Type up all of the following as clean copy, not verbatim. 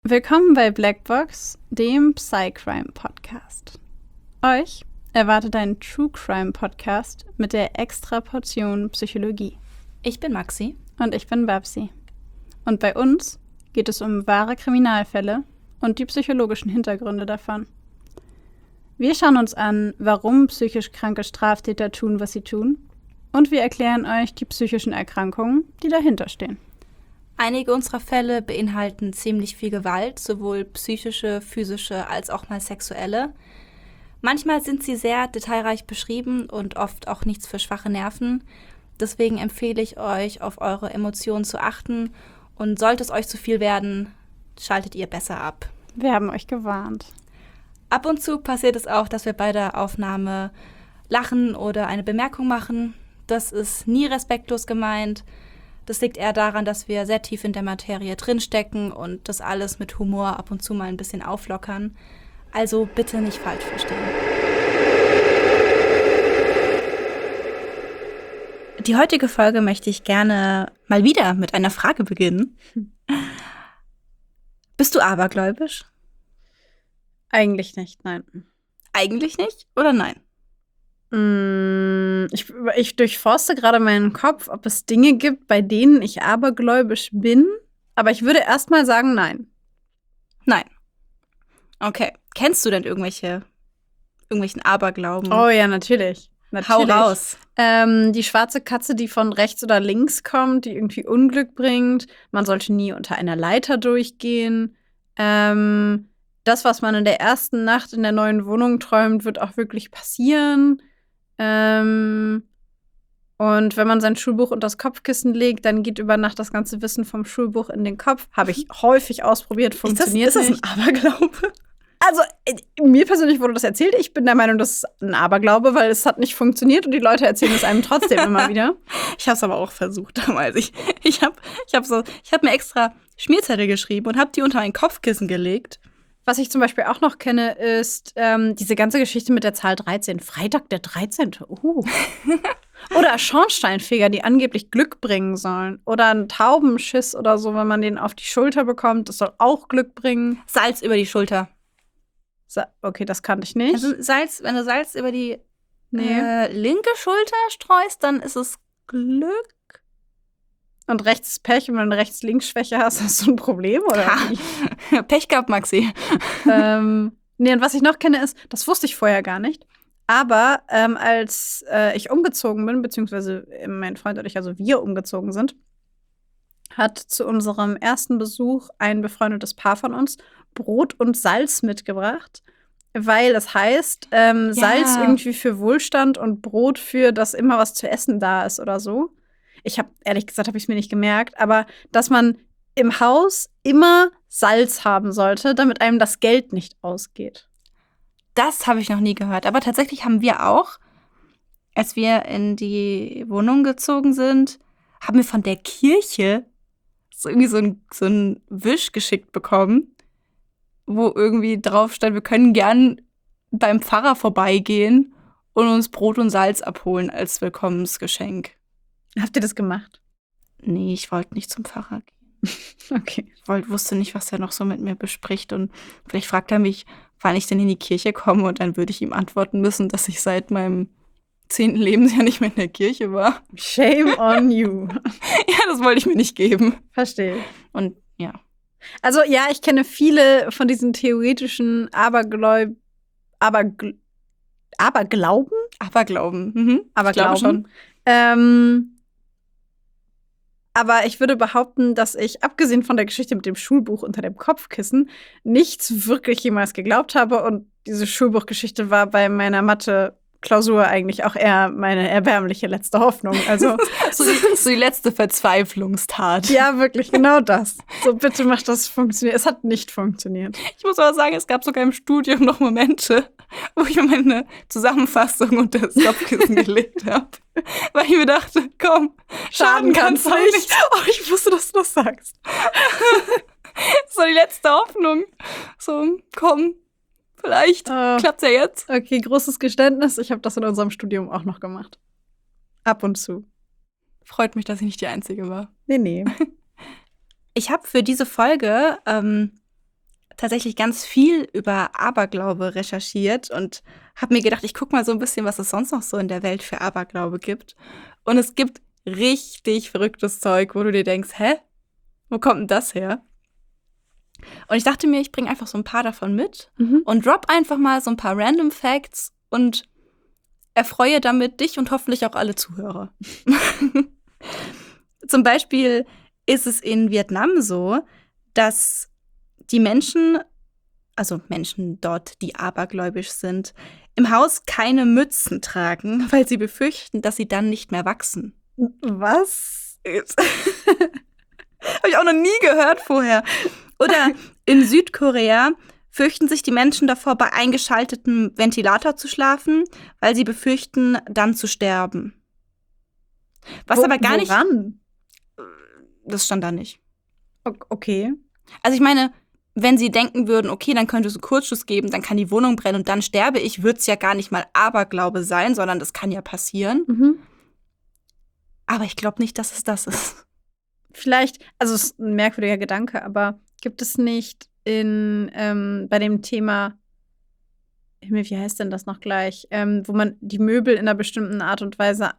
Willkommen bei Blackbox, dem Psycrime-Podcast. Euch erwartet ein True Crime-Podcast mit der extra Portion Psychologie. Ich bin Maxi. Und ich bin Babsi. Und bei uns geht es um wahre Kriminalfälle und die psychologischen Hintergründe davon. Wir schauen uns an, warum psychisch kranke Straftäter tun, was sie tun. Und wir erklären euch die psychischen Erkrankungen, die dahinter stehen. Einige unserer Fälle beinhalten ziemlich viel Gewalt, sowohl psychische, physische als auch mal sexuelle. Manchmal sind sie sehr detailreich beschrieben und oft auch nichts für schwache Nerven. Deswegen empfehle ich euch, auf eure Emotionen zu achten. Und sollte es euch zu viel werden, schaltet ihr besser ab. Wir haben euch gewarnt. Ab und zu passiert es auch, dass wir bei der Aufnahme lachen oder eine Bemerkung machen. Das ist nie respektlos gemeint. Das liegt eher daran, dass wir sehr tief in der Materie drinstecken und das alles mit Humor ab und zu mal ein bisschen auflockern. Also bitte nicht falsch verstehen. Die heutige Folge möchte ich gerne mal wieder mit einer Frage beginnen. Bist du abergläubisch? Eigentlich nicht, nein. Eigentlich nicht oder nein? Ich durchforste gerade meinen Kopf, ob es Dinge gibt, bei denen ich abergläubisch bin. Aber ich würde erst mal sagen, nein. Nein. Okay. Kennst du denn irgendwelchen Aberglauben? Oh ja, natürlich. Hau raus. Die schwarze Katze, die von rechts oder links kommt, die irgendwie Unglück bringt. Man sollte nie unter einer Leiter durchgehen. Das, was man in der ersten Nacht in der neuen Wohnung träumt, wird auch wirklich passieren. Und wenn man sein Schulbuch unter das Kopfkissen legt, dann geht über Nacht das ganze Wissen vom Schulbuch in den Kopf. Habe ich häufig ausprobiert, funktioniert nicht. Ist das ein Aberglaube? Also, mir persönlich wurde das erzählt. Ich bin der Meinung, das ist ein Aberglaube, weil es hat nicht funktioniert und die Leute erzählen es einem trotzdem immer wieder. Ich habe es aber auch versucht damals. Ich hab mir extra Schmierzettel geschrieben und habe die unter ein Kopfkissen gelegt. Was ich zum Beispiel auch noch kenne, ist diese ganze Geschichte mit der Zahl 13. Freitag der 13. Oder Schornsteinfeger, die angeblich Glück bringen sollen. Oder ein Taubenschiss oder so, wenn man den auf die Schulter bekommt. Das soll auch Glück bringen. Salz über die Schulter. Okay, das kannte ich nicht. Also wenn du Salz über die linke Schulter streust, dann ist es Glück. Und rechts ist Pech und wenn du rechts-links-Schwäche hast du ein Problem, oder? Ja. Pech gehabt, Maxi. Und was ich noch kenne ist, das wusste ich vorher gar nicht, aber als ich umgezogen bin, beziehungsweise mein Freund und ich, also wir umgezogen sind, hat zu unserem ersten Besuch ein befreundetes Paar von uns Brot und Salz mitgebracht, weil es heißt, Salz irgendwie für Wohlstand und Brot für, dass immer was zu essen da ist oder so. Ehrlich gesagt, habe ich es mir nicht gemerkt, aber dass man im Haus immer Salz haben sollte, damit einem das Geld nicht ausgeht. Das habe ich noch nie gehört. Aber tatsächlich haben wir auch, als wir in die Wohnung gezogen sind, haben wir von der Kirche so ein Wisch geschickt bekommen, wo irgendwie drauf stand, wir können gern beim Pfarrer vorbeigehen und uns Brot und Salz abholen als Willkommensgeschenk. Habt ihr das gemacht? Nee, ich wollte nicht zum Pfarrer gehen. Okay. Ich wusste nicht, was er noch so mit mir bespricht. Und vielleicht fragt er mich, wann ich denn in die Kirche komme. Und dann würde ich ihm antworten müssen, dass ich seit meinem 10. Lebensjahr nicht mehr in der Kirche war. Shame on you. Ja, das wollte ich mir nicht geben. Verstehe. Und ja. Also ja, ich kenne viele von diesen theoretischen Aberglauben. Aberglauben? Aberglauben. Ich glaube schon. Aber ich würde behaupten, dass ich, abgesehen von der Geschichte mit dem Schulbuch unter dem Kopfkissen, nichts wirklich jemals geglaubt habe. Und diese Schulbuchgeschichte war bei meiner Mathe-Klausur eigentlich auch eher meine erbärmliche letzte Hoffnung. Also so die letzte Verzweiflungstat. Ja, wirklich, genau das. So, bitte mach das funktionieren. Es hat nicht funktioniert. Ich muss aber sagen, es gab sogar im Studium noch Momente, wo ich mir meine Zusammenfassung unter das Kopfkissen gelegt habe. Weil ich mir dachte, komm, schaden kann's nicht. Oh, ich wusste, dass du das sagst. Das war die letzte Hoffnung. So, komm, vielleicht klappt's ja jetzt. Okay, großes Geständnis. Ich habe das in unserem Studium auch noch gemacht. Ab und zu. Freut mich, dass ich nicht die Einzige war. Nee. Ich habe für diese Folge tatsächlich ganz viel über Aberglaube recherchiert und habe mir gedacht, ich gucke mal so ein bisschen, was es sonst noch so in der Welt für Aberglaube gibt. Und es gibt richtig verrücktes Zeug, wo du dir denkst, hä? Wo kommt denn das her? Und ich dachte mir, ich bringe einfach so ein paar davon mit und drop einfach mal so ein paar Random Facts und erfreue damit dich und hoffentlich auch alle Zuhörer. Zum Beispiel ist es in Vietnam so, dass die Menschen, also Menschen dort, die abergläubisch sind, im Haus keine Mützen tragen, weil sie befürchten, dass sie dann nicht mehr wachsen. Was? Habe ich auch noch nie gehört vorher. Oder in Südkorea fürchten sich die Menschen davor, bei eingeschaltetem Ventilator zu schlafen, weil sie befürchten, dann zu sterben. Was aber gar nicht. Woran? Das stand da nicht. Okay. Also ich meine, wenn sie denken würden, okay, dann könnte es einen Kurzschluss geben, dann kann die Wohnung brennen und dann sterbe ich, würde es ja gar nicht mal Aberglaube sein, sondern das kann ja passieren. Aber ich glaube nicht, dass es das ist. Vielleicht, also es ist ein merkwürdiger Gedanke, aber gibt es nicht bei dem Thema, wie heißt denn das noch gleich, wo man die Möbel in einer bestimmten Art und Weise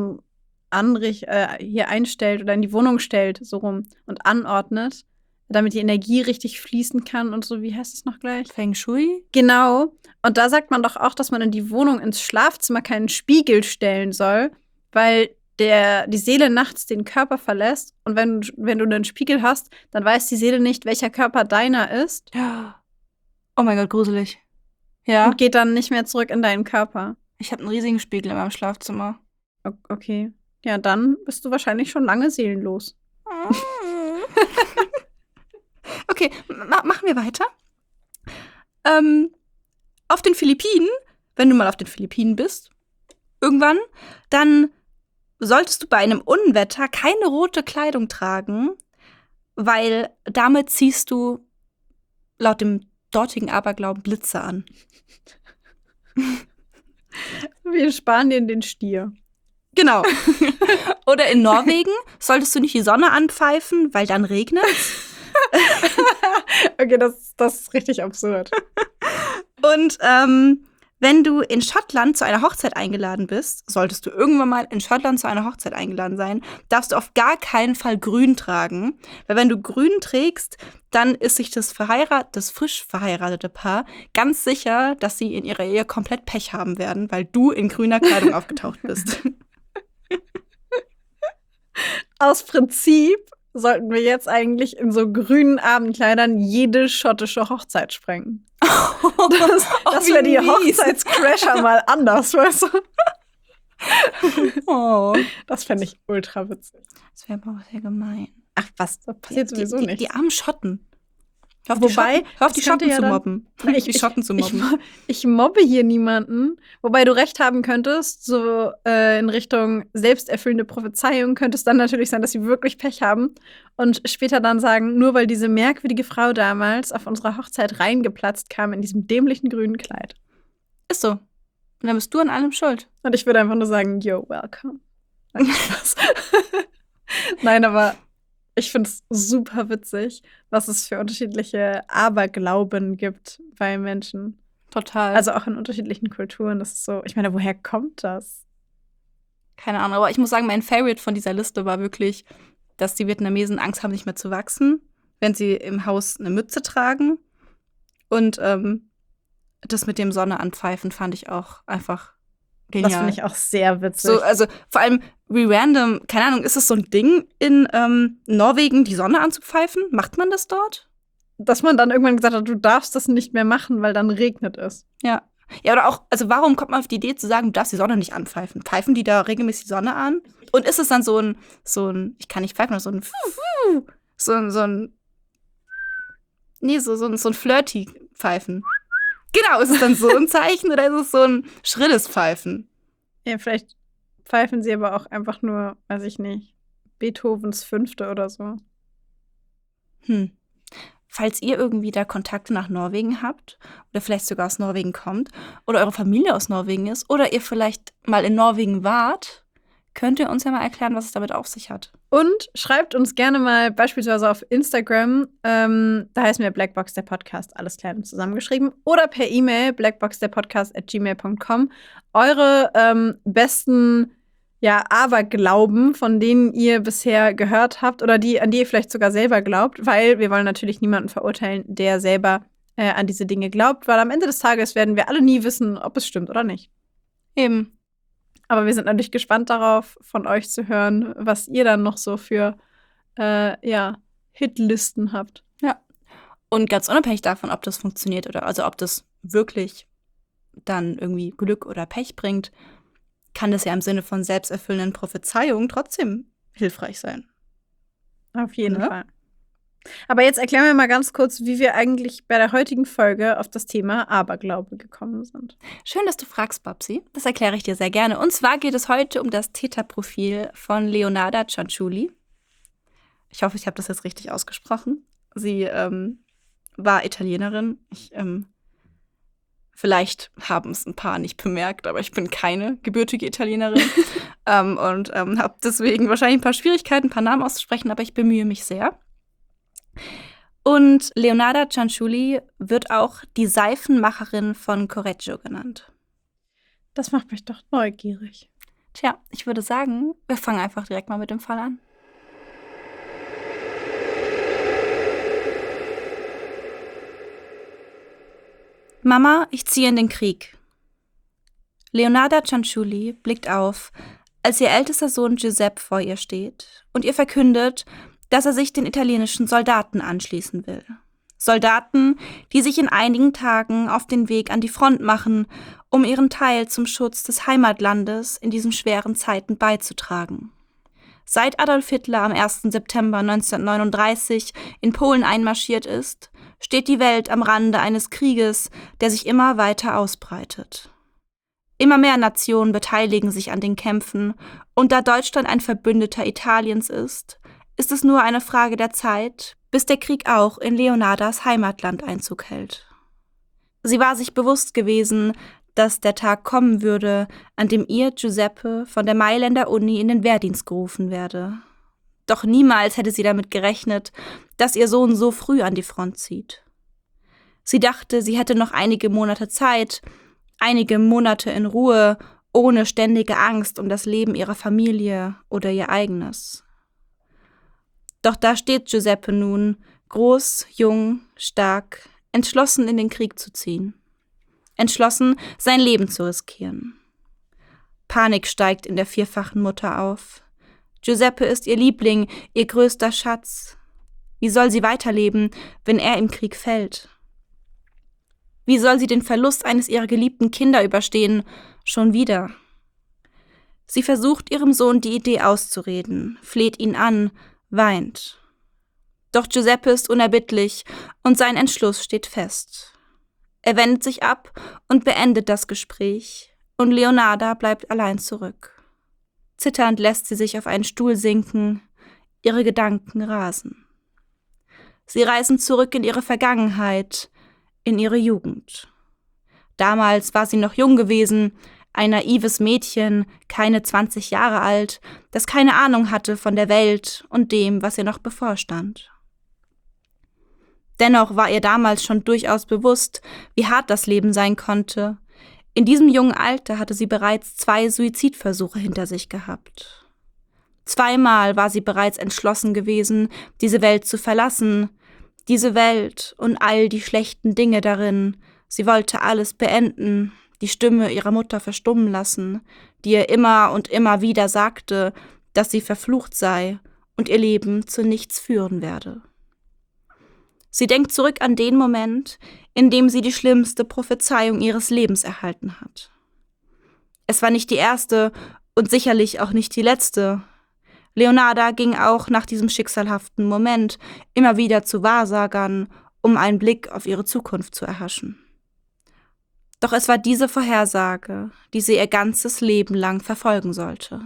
hier einstellt oder in die Wohnung stellt, so rum, und anordnet, damit die Energie richtig fließen kann und so, wie heißt es noch gleich? Feng Shui? Genau. Und da sagt man doch auch, dass man in die Wohnung, ins Schlafzimmer keinen Spiegel stellen soll, weil die Seele nachts den Körper verlässt. Und wenn du einen Spiegel hast, dann weiß die Seele nicht, welcher Körper deiner ist. Oh mein Gott, gruselig. Ja. Und geht dann nicht mehr zurück in deinen Körper. Ich habe einen riesigen Spiegel in meinem Schlafzimmer. Okay. Ja, dann bist du wahrscheinlich schon lange seelenlos. Okay, machen wir weiter. Auf den Philippinen, wenn du mal auf den Philippinen bist, irgendwann, dann solltest du bei einem Unwetter keine rote Kleidung tragen, weil damit ziehst du laut dem dortigen Aberglauben Blitze an. Wie in Spanien den Stier. Genau. Oder in Norwegen solltest du nicht die Sonne anpfeifen, weil dann regnet es. Okay, das ist richtig absurd. Und wenn du in Schottland zu einer Hochzeit eingeladen bist, solltest du irgendwann mal in Schottland zu einer Hochzeit eingeladen sein, darfst du auf gar keinen Fall grün tragen. Weil wenn du grün trägst, dann ist sich das frisch verheiratete Paar ganz sicher, dass sie in ihrer Ehe komplett Pech haben werden, weil du in grüner Kleidung aufgetaucht bist. Aus Prinzip sollten wir jetzt eigentlich in so grünen Abendkleidern jede schottische Hochzeit sprengen. Das wäre die Hochzeitscrasher mal anders, weißt du? Das fände ich ultra witzig. Das wäre aber auch sehr gemein. Ach was, das passiert sowieso nicht. Die armen Schotten. Hör auf die könnte Schotten ja zu dann- mobben. Ich mobbe hier niemanden. Wobei du recht haben könntest, so in Richtung selbsterfüllende Prophezeiung könnte es dann natürlich sein, dass sie wirklich Pech haben und später dann sagen, nur weil diese merkwürdige Frau damals auf unserer Hochzeit reingeplatzt kam in diesem dämlichen grünen Kleid. Ist so. Und dann bist du an allem schuld. Und ich würde einfach nur sagen, yo, welcome. Nein, Spaß. Nein, aber ich finde es super witzig, was es für unterschiedliche Aberglauben gibt bei Menschen. Total. Also auch in unterschiedlichen Kulturen. Das ist so, ich meine, woher kommt das? Keine Ahnung, aber ich muss sagen, mein Favorite von dieser Liste war wirklich, dass die Vietnamesen Angst haben, nicht mehr zu wachsen, wenn sie im Haus eine Mütze tragen. Und das mit dem Sonne anpfeifen fand ich auch einfach genial. Das finde ich auch sehr witzig. So, also vor allem wie random, keine Ahnung, ist es so ein Ding in Norwegen, die Sonne anzupfeifen? Macht man das dort? Dass man dann irgendwann gesagt hat, du darfst das nicht mehr machen, weil dann regnet es. Ja. Ja, oder auch, also warum kommt man auf die Idee zu sagen, du darfst die Sonne nicht anpfeifen? Pfeifen die da regelmäßig die Sonne an? Und ist es dann so ein, ich kann nicht pfeifen, so ein flirty Pfeifen? Genau, ist es dann so ein Zeichen oder ist es so ein schrilles Pfeifen? Ja, vielleicht pfeifen sie aber auch einfach nur, weiß ich nicht, Beethovens Fünfte oder so. Falls ihr irgendwie da Kontakte nach Norwegen habt oder vielleicht sogar aus Norwegen kommt oder eure Familie aus Norwegen ist oder ihr vielleicht mal in Norwegen wart, könnt ihr uns ja mal erklären, was es damit auf sich hat. Und schreibt uns gerne mal beispielsweise auf Instagram, da heißen wir Blackbox der Podcast, alles klein und zusammengeschrieben, oder per E-Mail blackboxderpodcast@gmail.com eure besten Aberglauben, von denen ihr bisher gehört habt oder an die ihr vielleicht sogar selber glaubt, weil wir wollen natürlich niemanden verurteilen, der selber an diese Dinge glaubt, weil am Ende des Tages werden wir alle nie wissen, ob es stimmt oder nicht. Eben. Aber wir sind natürlich gespannt darauf, von euch zu hören, was ihr dann noch so für Hitlisten habt. Ja. Und ganz unabhängig davon, ob das funktioniert oder also ob das wirklich dann irgendwie Glück oder Pech bringt, kann das ja im Sinne von selbsterfüllenden Prophezeiungen trotzdem hilfreich sein. Auf jeden Fall. Aber jetzt erklären wir mal ganz kurz, wie wir eigentlich bei der heutigen Folge auf das Thema Aberglaube gekommen sind. Schön, dass du fragst, Babsi. Das erkläre ich dir sehr gerne. Und zwar geht es heute um das Täterprofil von Leonarda Cianciulli. Ich hoffe, ich habe das jetzt richtig ausgesprochen. Sie war Italienerin. Vielleicht haben es ein paar nicht bemerkt, aber ich bin keine gebürtige Italienerin und habe deswegen wahrscheinlich ein paar Schwierigkeiten, ein paar Namen auszusprechen, aber ich bemühe mich sehr. Und Leonarda Cianciulli wird auch die Seifenmacherin von Correggio genannt. Das macht mich doch neugierig. Tja, ich würde sagen, wir fangen einfach direkt mal mit dem Fall an. Mama, ich ziehe in den Krieg. Leonarda Cianciulli blickt auf, als ihr ältester Sohn Giuseppe vor ihr steht und ihr verkündet, dass er sich den italienischen Soldaten anschließen will. Soldaten, die sich in einigen Tagen auf den Weg an die Front machen, um ihren Teil zum Schutz des Heimatlandes in diesen schweren Zeiten beizutragen. Seit Adolf Hitler am 1. September 1939 in Polen einmarschiert ist, steht die Welt am Rande eines Krieges, der sich immer weiter ausbreitet. Immer mehr Nationen beteiligen sich an den Kämpfen, und da Deutschland ein Verbündeter Italiens ist es nur eine Frage der Zeit, bis der Krieg auch in Leonardas Heimatland Einzug hält. Sie war sich bewusst gewesen, dass der Tag kommen würde, an dem ihr Giuseppe von der Mailänder Uni in den Wehrdienst gerufen werde. Doch niemals hätte sie damit gerechnet, dass ihr Sohn so früh an die Front zieht. Sie dachte, sie hätte noch einige Monate Zeit, einige Monate in Ruhe, ohne ständige Angst um das Leben ihrer Familie oder ihr eigenes. Doch da steht Giuseppe nun, groß, jung, stark, entschlossen in den Krieg zu ziehen. Entschlossen, sein Leben zu riskieren. Panik steigt in der vierfachen Mutter auf. Giuseppe ist ihr Liebling, ihr größter Schatz. Wie soll sie weiterleben, wenn er im Krieg fällt? Wie soll sie den Verlust eines ihrer geliebten Kinder überstehen? Schon wieder. Sie versucht, ihrem Sohn die Idee auszureden, fleht ihn an, weint. Doch Giuseppe ist unerbittlich und sein Entschluss steht fest. Er wendet sich ab und beendet das Gespräch, und Leonarda bleibt allein zurück. Zitternd lässt sie sich auf einen Stuhl sinken, ihre Gedanken rasen. Sie reisen zurück in ihre Vergangenheit, in ihre Jugend. Damals war sie noch jung gewesen, ein naives Mädchen, keine 20 Jahre alt, das keine Ahnung hatte von der Welt und dem, was ihr noch bevorstand. Dennoch war ihr damals schon durchaus bewusst, wie hart das Leben sein konnte. In diesem jungen Alter hatte sie bereits 2 Suizidversuche hinter sich gehabt. 2-mal war sie bereits entschlossen gewesen, diese Welt zu verlassen, diese Welt und all die schlechten Dinge darin. Sie wollte alles beenden, die Stimme ihrer Mutter verstummen lassen, die ihr immer und immer wieder sagte, dass sie verflucht sei und ihr Leben zu nichts führen werde. Sie denkt zurück an den Moment, in dem sie die schlimmste Prophezeiung ihres Lebens erhalten hat. Es war nicht die erste und sicherlich auch nicht die letzte. Leonarda ging auch nach diesem schicksalhaften Moment immer wieder zu Wahrsagern, um einen Blick auf ihre Zukunft zu erhaschen. Doch es war diese Vorhersage, die sie ihr ganzes Leben lang verfolgen sollte.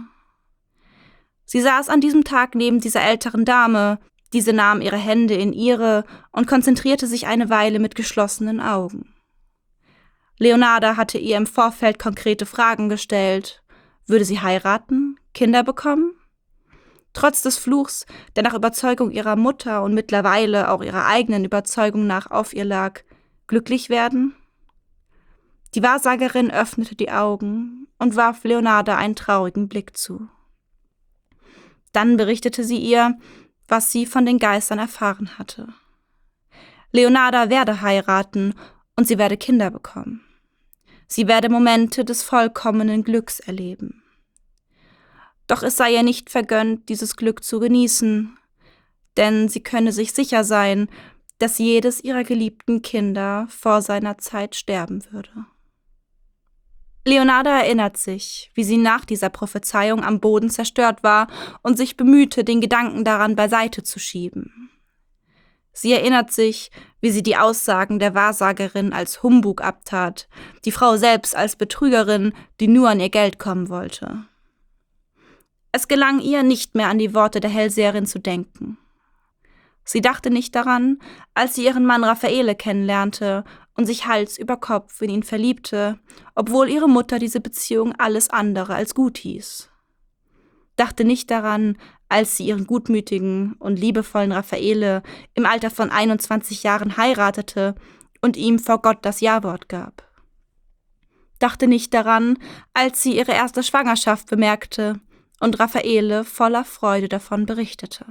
Sie saß an diesem Tag neben dieser älteren Dame, diese nahm ihre Hände in ihre und konzentrierte sich eine Weile mit geschlossenen Augen. Leonarda hatte ihr im Vorfeld konkrete Fragen gestellt. Würde sie heiraten? Kinder bekommen? Trotz des Fluchs, der nach Überzeugung ihrer Mutter und mittlerweile auch ihrer eigenen Überzeugung nach auf ihr lag, glücklich werden? Die Wahrsagerin öffnete die Augen und warf Leonarda einen traurigen Blick zu. Dann berichtete sie ihr, was sie von den Geistern erfahren hatte. Leonarda werde heiraten und sie werde Kinder bekommen. Sie werde Momente des vollkommenen Glücks erleben. Doch es sei ihr nicht vergönnt, dieses Glück zu genießen, denn sie könne sich sicher sein, dass jedes ihrer geliebten Kinder vor seiner Zeit sterben würde. Leonarda erinnert sich, wie sie nach dieser Prophezeiung am Boden zerstört war und sich bemühte, den Gedanken daran beiseite zu schieben. Sie erinnert sich, wie sie die Aussagen der Wahrsagerin als Humbug abtat, die Frau selbst als Betrügerin, die nur an ihr Geld kommen wollte. Es gelang ihr, nicht mehr an die Worte der Hellseherin zu denken. Sie dachte nicht daran, als sie ihren Mann Raffaele kennenlernte und sich Hals über Kopf in ihn verliebte, obwohl ihre Mutter diese Beziehung alles andere als gut hieß. Dachte nicht daran, als sie ihren gutmütigen und liebevollen Raffaele im Alter von 21 Jahren heiratete und ihm vor Gott das Ja-Wort gab. Dachte nicht daran, als sie ihre erste Schwangerschaft bemerkte und Raffaele voller Freude davon berichtete.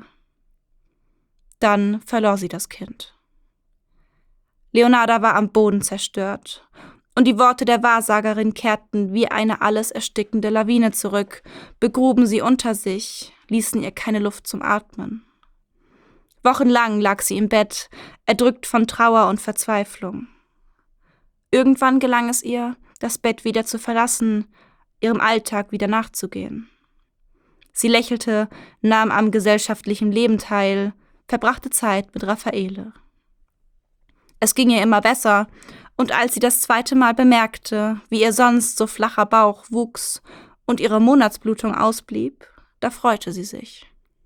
Dann verlor sie das Kind. Leonarda war am Boden zerstört, und die Worte der Wahrsagerin kehrten wie eine alles erstickende Lawine zurück, begruben sie unter sich, ließen ihr keine Luft zum Atmen. Wochenlang lag sie im Bett, erdrückt von Trauer und Verzweiflung. Irgendwann gelang es ihr, das Bett wieder zu verlassen, ihrem Alltag wieder nachzugehen. Sie lächelte, nahm am gesellschaftlichen Leben teil, verbrachte Zeit mit Raffaele. Es ging ihr immer besser, und als sie das zweite Mal bemerkte, wie ihr sonst so flacher Bauch wuchs und ihre Monatsblutung ausblieb, da freute sie sich.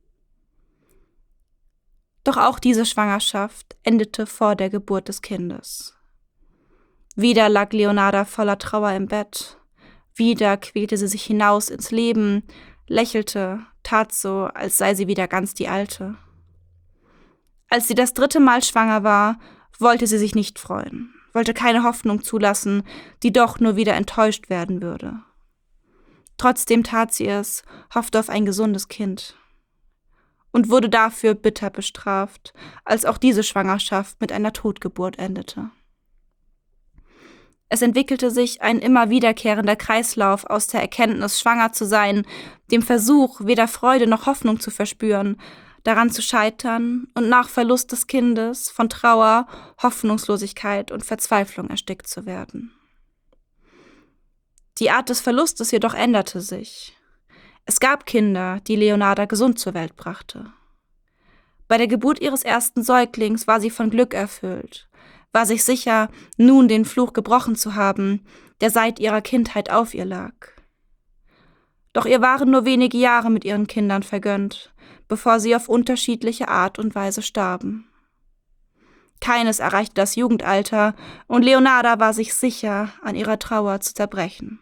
Doch auch diese Schwangerschaft endete vor der Geburt des Kindes. Wieder lag Leonarda voller Trauer im Bett, wieder quälte sie sich hinaus ins Leben, lächelte, tat so, als sei sie wieder ganz die Alte. Als sie das 3. Mal schwanger war, wollte sie sich nicht freuen, wollte keine Hoffnung zulassen, die doch nur wieder enttäuscht werden würde. Trotzdem tat sie es, hoffte auf ein gesundes Kind und wurde dafür bitter bestraft, als auch diese Schwangerschaft mit einer Totgeburt endete. Es entwickelte sich ein immer wiederkehrender Kreislauf aus der Erkenntnis, schwanger zu sein, dem Versuch, weder Freude noch Hoffnung zu verspüren, daran zu scheitern und nach Verlust des Kindes von Trauer, Hoffnungslosigkeit und Verzweiflung erstickt zu werden. Die Art des Verlustes jedoch änderte sich. Es gab Kinder, die Leonarda gesund zur Welt brachte. Bei der Geburt ihres ersten Säuglings war sie von Glück erfüllt, war sich sicher, nun den Fluch gebrochen zu haben, der seit ihrer Kindheit auf ihr lag. Doch ihr waren nur wenige Jahre mit ihren Kindern vergönnt, bevor sie auf unterschiedliche Art und Weise starben. Keines erreichte das Jugendalter, und Leonarda war sich sicher, an ihrer Trauer zu zerbrechen.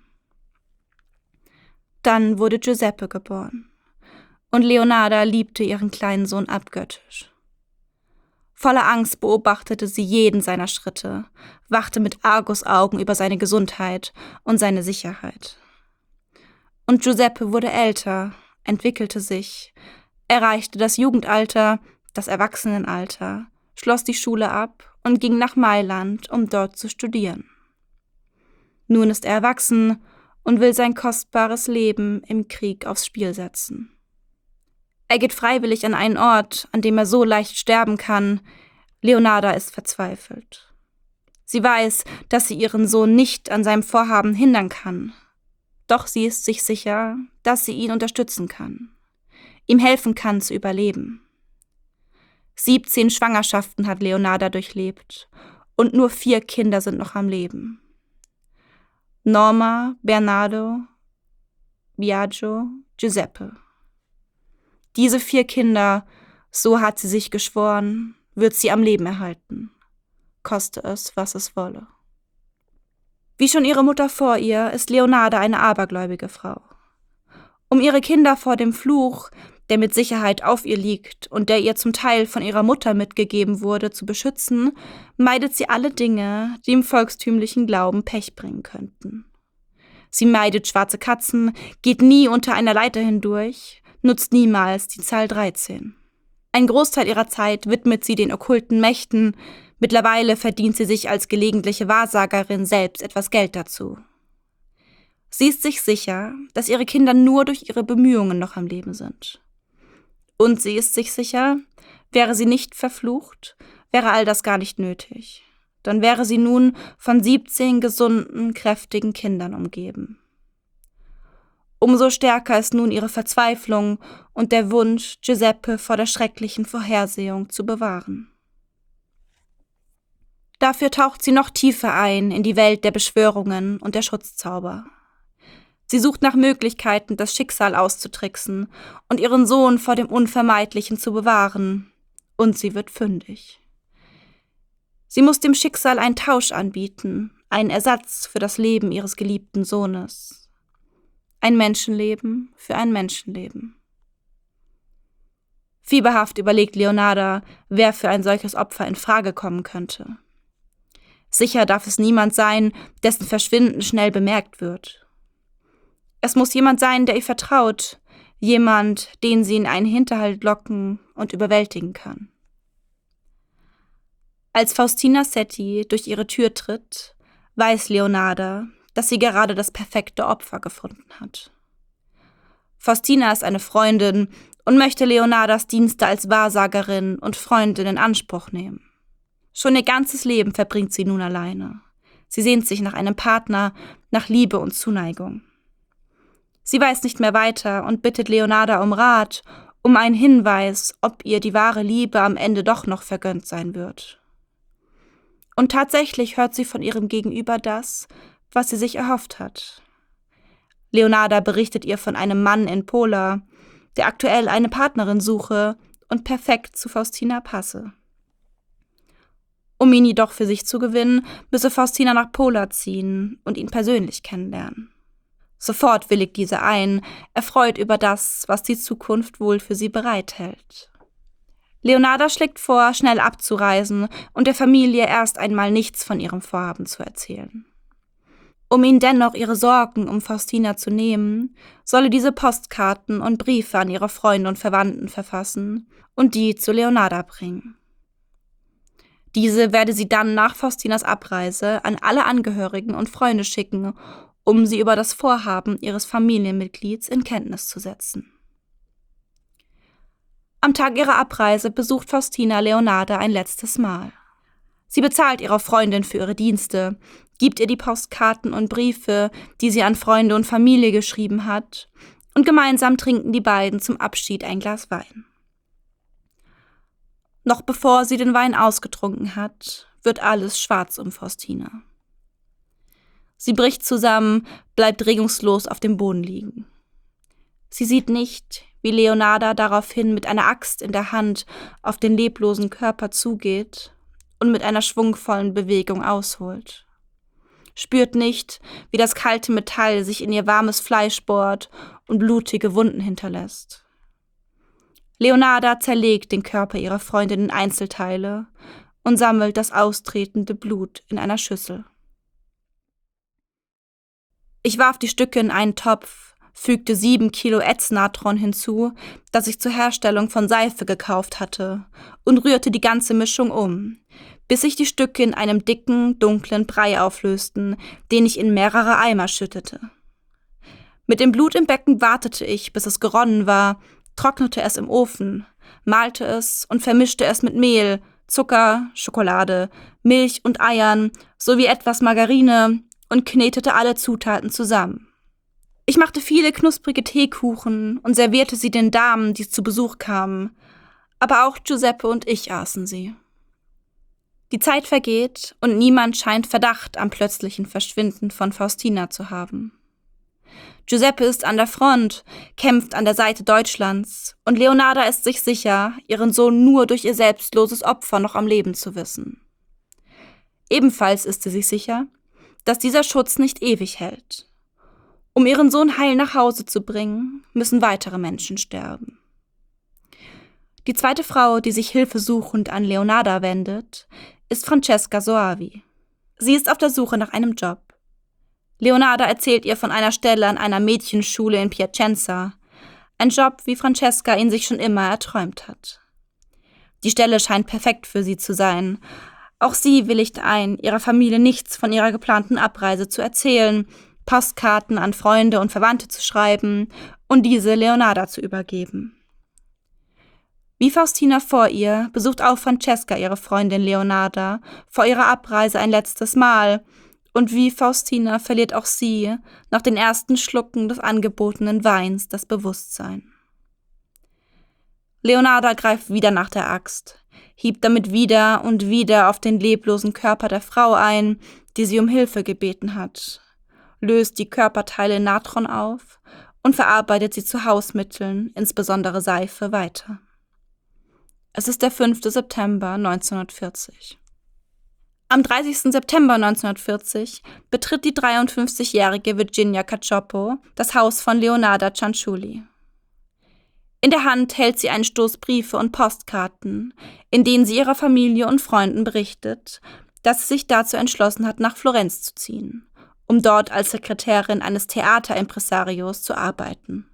Dann wurde Giuseppe geboren, und Leonarda liebte ihren kleinen Sohn abgöttisch. Voller Angst beobachtete sie jeden seiner Schritte, wachte mit Argusaugen über seine Gesundheit und seine Sicherheit. Und Giuseppe wurde älter, entwickelte sich, erreichte das Jugendalter, das Erwachsenenalter, schloss die Schule ab und ging nach Mailand, um dort zu studieren. Nun ist er erwachsen und will sein kostbares Leben im Krieg aufs Spiel setzen. Er geht freiwillig an einen Ort, an dem er so leicht sterben kann. Leonarda ist verzweifelt. Sie weiß, dass sie ihren Sohn nicht an seinem Vorhaben hindern kann. Doch sie ist sich sicher, dass sie ihn unterstützen kann, ihm helfen kann zu überleben. 17 Schwangerschaften hat Leonarda durchlebt und nur 4 Kinder sind noch am Leben. Norma, Bernardo, Biagio, Giuseppe. Diese 4 Kinder, so hat sie sich geschworen, wird sie am Leben erhalten, koste es, was es wolle. Wie schon ihre Mutter vor ihr, ist Leonarda eine abergläubige Frau. Um ihre Kinder vor dem Fluch, der mit Sicherheit auf ihr liegt und der ihr zum Teil von ihrer Mutter mitgegeben wurde, zu beschützen, meidet sie alle Dinge, die im volkstümlichen Glauben Pech bringen könnten. Sie meidet schwarze Katzen, geht nie unter einer Leiter hindurch, nutzt niemals die Zahl 13. Ein Großteil ihrer Zeit widmet sie den okkulten Mächten, mittlerweile verdient sie sich als gelegentliche Wahrsagerin selbst etwas Geld dazu. Sie ist sich sicher, dass ihre Kinder nur durch ihre Bemühungen noch am Leben sind. Und sie ist sich sicher, wäre sie nicht verflucht, wäre all das gar nicht nötig. Dann wäre sie nun von 17 gesunden, kräftigen Kindern umgeben. Umso stärker ist nun ihre Verzweiflung und der Wunsch, Giuseppe vor der schrecklichen Vorhersehung zu bewahren. Dafür taucht sie noch tiefer ein in die Welt der Beschwörungen und der Schutzzauber. Sie sucht nach Möglichkeiten, das Schicksal auszutricksen und ihren Sohn vor dem Unvermeidlichen zu bewahren. Und sie wird fündig. Sie muss dem Schicksal einen Tausch anbieten, einen Ersatz für das Leben ihres geliebten Sohnes. Ein Menschenleben für ein Menschenleben. Fieberhaft überlegt Leonarda, wer für ein solches Opfer in Frage kommen könnte. Sicher darf es niemand sein, dessen Verschwinden schnell bemerkt wird. Es muss jemand sein, der ihr vertraut, jemand, den sie in einen Hinterhalt locken und überwältigen kann. Als Faustina Setti durch ihre Tür tritt, weiß Leonarda, dass sie gerade das perfekte Opfer gefunden hat. Faustina ist eine Freundin und möchte Leonardas Dienste als Wahrsagerin und Freundin in Anspruch nehmen. Schon ihr ganzes Leben verbringt sie nun alleine. Sie sehnt sich nach einem Partner, nach Liebe und Zuneigung. Sie weiß nicht mehr weiter und bittet Leonarda um Rat, um einen Hinweis, ob ihr die wahre Liebe am Ende doch noch vergönnt sein wird. Und tatsächlich hört sie von ihrem Gegenüber das, was sie sich erhofft hat. Leonarda berichtet ihr von einem Mann in Pola, der aktuell eine Partnerin suche und perfekt zu Faustina passe. Um ihn jedoch für sich zu gewinnen, müsse Faustina nach Pola ziehen und ihn persönlich kennenlernen. Sofort willigt diese ein, erfreut über das, was die Zukunft wohl für sie bereithält. Leonarda schlägt vor, schnell abzureisen und der Familie erst einmal nichts von ihrem Vorhaben zu erzählen. Um ihnen dennoch ihre Sorgen um Faustina zu nehmen, solle diese Postkarten und Briefe an ihre Freunde und Verwandten verfassen und die zu Leonarda bringen. Diese werde sie dann nach Faustinas Abreise an alle Angehörigen und Freunde schicken, um sie über das Vorhaben ihres Familienmitglieds in Kenntnis zu setzen. Am Tag ihrer Abreise besucht Faustina Leonarda ein letztes Mal. Sie bezahlt ihrer Freundin für ihre Dienste, gibt ihr die Postkarten und Briefe, die sie an Freunde und Familie geschrieben hat, und gemeinsam trinken die beiden zum Abschied ein Glas Wein. Noch bevor sie den Wein ausgetrunken hat, wird alles schwarz um Faustina. Sie bricht zusammen, bleibt regungslos auf dem Boden liegen. Sie sieht nicht, wie Leonarda daraufhin mit einer Axt in der Hand auf den leblosen Körper zugeht und mit einer schwungvollen Bewegung ausholt. Spürt nicht, wie das kalte Metall sich in ihr warmes Fleisch bohrt und blutige Wunden hinterlässt. Leonarda zerlegt den Körper ihrer Freundin in Einzelteile und sammelt das austretende Blut in einer Schüssel. Ich warf die Stücke in einen Topf, fügte 7 Kilo Ätznatron hinzu, das ich zur Herstellung von Seife gekauft hatte, und rührte die ganze Mischung um, bis sich die Stücke in einem dicken, dunklen Brei auflösten, den ich in mehrere Eimer schüttete. Mit dem Blut im Becken wartete ich, bis es geronnen war, trocknete es im Ofen, mahlte es und vermischte es mit Mehl, Zucker, Schokolade, Milch und Eiern sowie etwas Margarine und knetete alle Zutaten zusammen. Ich machte viele knusprige Teekuchen und servierte sie den Damen, die zu Besuch kamen, aber auch Giuseppe und ich aßen sie. Die Zeit vergeht und niemand scheint Verdacht am plötzlichen Verschwinden von Faustina zu haben. Giuseppe ist an der Front, kämpft an der Seite Deutschlands und Leonarda ist sich sicher, ihren Sohn nur durch ihr selbstloses Opfer noch am Leben zu wissen. Ebenfalls ist sie sich sicher, dass dieser Schutz nicht ewig hält. Um ihren Sohn heil nach Hause zu bringen, müssen weitere Menschen sterben. Die zweite Frau, die sich hilfesuchend an Leonarda wendet, ist Francesca Soavi. Sie ist auf der Suche nach einem Job. Leonarda erzählt ihr von einer Stelle an einer Mädchenschule in Piacenza. Ein Job, wie Francesca ihn sich schon immer erträumt hat. Die Stelle scheint perfekt für sie zu sein. Auch sie willigt ein, ihrer Familie nichts von ihrer geplanten Abreise zu erzählen, Postkarten an Freunde und Verwandte zu schreiben und diese Leonarda zu übergeben. Wie Faustina vor ihr besucht auch Francesca ihre Freundin Leonarda vor ihrer Abreise ein letztes Mal, und wie Faustina verliert auch sie nach den ersten Schlucken des angebotenen Weins das Bewusstsein. Leonarda greift wieder nach der Axt, hiebt damit wieder und wieder auf den leblosen Körper der Frau ein, die sie um Hilfe gebeten hat, löst die Körperteile in Natron auf und verarbeitet sie zu Hausmitteln, insbesondere Seife, weiter. Es ist der 5. September 1940. Am 30. September 1940 betritt die 53-jährige Virginia Cacioppo das Haus von Leonarda Cianciulli. In der Hand hält sie einen Stoß Briefe und Postkarten, in denen sie ihrer Familie und Freunden berichtet, dass sie sich dazu entschlossen hat, nach Florenz zu ziehen, um dort als Sekretärin eines Theaterimpresarios zu arbeiten.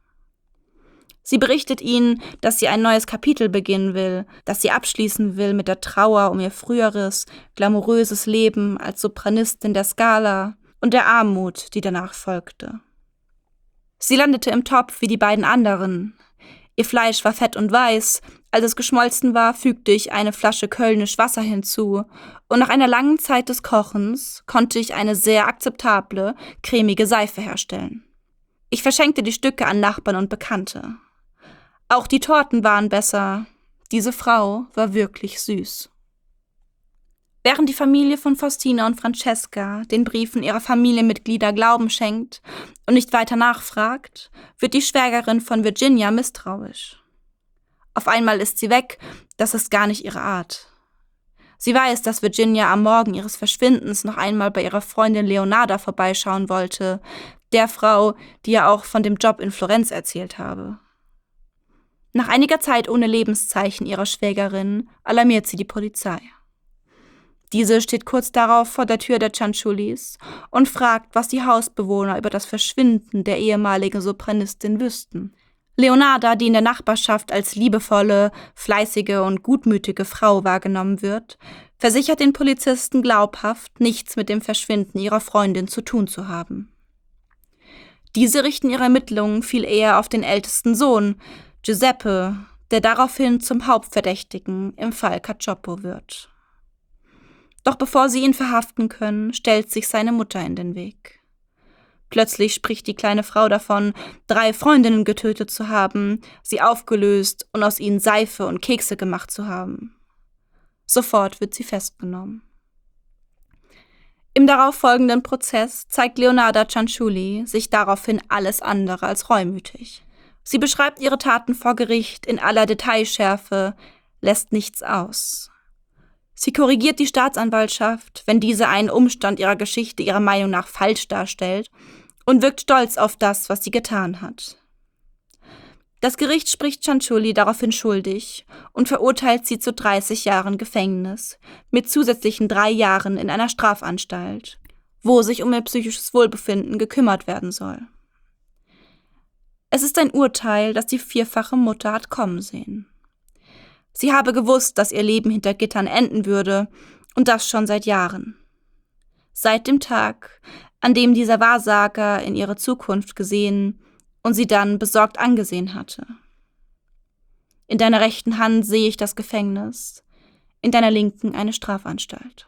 Sie berichtet ihnen, dass sie ein neues Kapitel beginnen will, dass sie abschließen will mit der Trauer um ihr früheres, glamouröses Leben als Sopranistin der Scala und der Armut, die danach folgte. Sie landete im Topf wie die beiden anderen. Ihr Fleisch war fett und weiß, als es geschmolzen war, fügte ich eine Flasche Kölnisch Wasser hinzu, und nach einer langen Zeit des Kochens konnte ich eine sehr akzeptable, cremige Seife herstellen. Ich verschenkte die Stücke an Nachbarn und Bekannte. Auch die Torten waren besser. Diese Frau war wirklich süß. Während die Familie von Faustina und Francesca den Briefen ihrer Familienmitglieder Glauben schenkt und nicht weiter nachfragt, wird die Schwägerin von Virginia misstrauisch. Auf einmal ist sie weg, das ist gar nicht ihre Art. Sie weiß, dass Virginia am Morgen ihres Verschwindens noch einmal bei ihrer Freundin Leonarda vorbeischauen wollte, der Frau, die ja auch von dem Job in Florenz erzählt habe. Nach einiger Zeit ohne Lebenszeichen ihrer Schwägerin alarmiert sie die Polizei. Diese steht kurz darauf vor der Tür der Cianciullis und fragt, was die Hausbewohner über das Verschwinden der ehemaligen Sopranistin wüssten. Leonarda, die in der Nachbarschaft als liebevolle, fleißige und gutmütige Frau wahrgenommen wird, versichert den Polizisten glaubhaft, nichts mit dem Verschwinden ihrer Freundin zu tun zu haben. Diese richten ihre Ermittlungen viel eher auf den ältesten Sohn, Giuseppe, der daraufhin zum Hauptverdächtigen im Fall Cacioppo wird. Doch bevor sie ihn verhaften können, stellt sich seine Mutter in den Weg. Plötzlich spricht die kleine Frau davon, 3 Freundinnen getötet zu haben, sie aufgelöst und aus ihnen Seife und Kekse gemacht zu haben. Sofort wird sie festgenommen. Im darauffolgenden Prozess zeigt Leonarda Cianciulli sich daraufhin alles andere als reumütig. Sie beschreibt ihre Taten vor Gericht in aller Detailschärfe, lässt nichts aus. Sie korrigiert die Staatsanwaltschaft, wenn diese einen Umstand ihrer Geschichte ihrer Meinung nach falsch darstellt, und wirkt stolz auf das, was sie getan hat. Das Gericht spricht Cianciulli daraufhin schuldig und verurteilt sie zu 30 Jahren Gefängnis mit zusätzlichen 3 Jahren in einer Strafanstalt, wo sich um ihr psychisches Wohlbefinden gekümmert werden soll. Es ist ein Urteil, das die 4-fache Mutter hat kommen sehen. Sie habe gewusst, dass ihr Leben hinter Gittern enden würde, und das schon seit Jahren. Seit dem Tag, an dem dieser Wahrsager in ihre Zukunft gesehen und sie dann besorgt angesehen hatte. In deiner rechten Hand sehe ich das Gefängnis, in deiner linken eine Strafanstalt.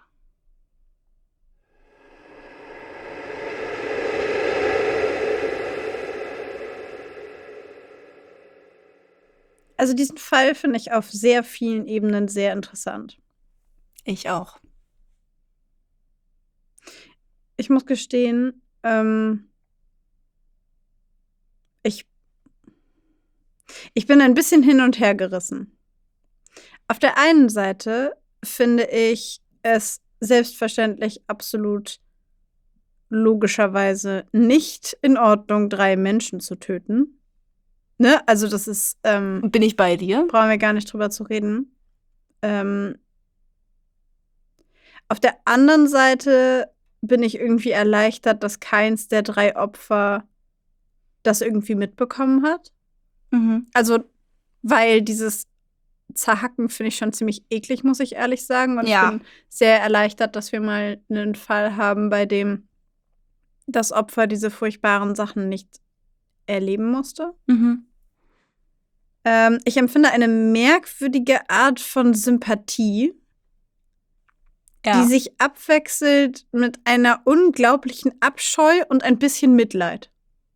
Also diesen Fall finde ich auf sehr vielen Ebenen sehr interessant. Ich auch. Ich muss gestehen, ich bin ein bisschen hin und her gerissen. Auf der einen Seite finde ich es selbstverständlich absolut logischerweise nicht in Ordnung, 3 Menschen zu töten. Ne? Also das ist, Bin ich bei dir? brauchen wir gar nicht drüber zu reden. Auf der anderen Seite bin ich irgendwie erleichtert, dass keins der 3 Opfer das irgendwie mitbekommen hat. Mhm. Also, weil dieses Zerhacken finde ich schon ziemlich eklig, muss ich ehrlich sagen. Und Ja. ich bin sehr erleichtert, dass wir mal einen Fall haben, bei dem das Opfer diese furchtbaren Sachen nicht erleben musste. Mhm. Ich empfinde eine merkwürdige Art von Sympathie, Ja. die sich abwechselt mit einer unglaublichen Abscheu und ein bisschen Mitleid.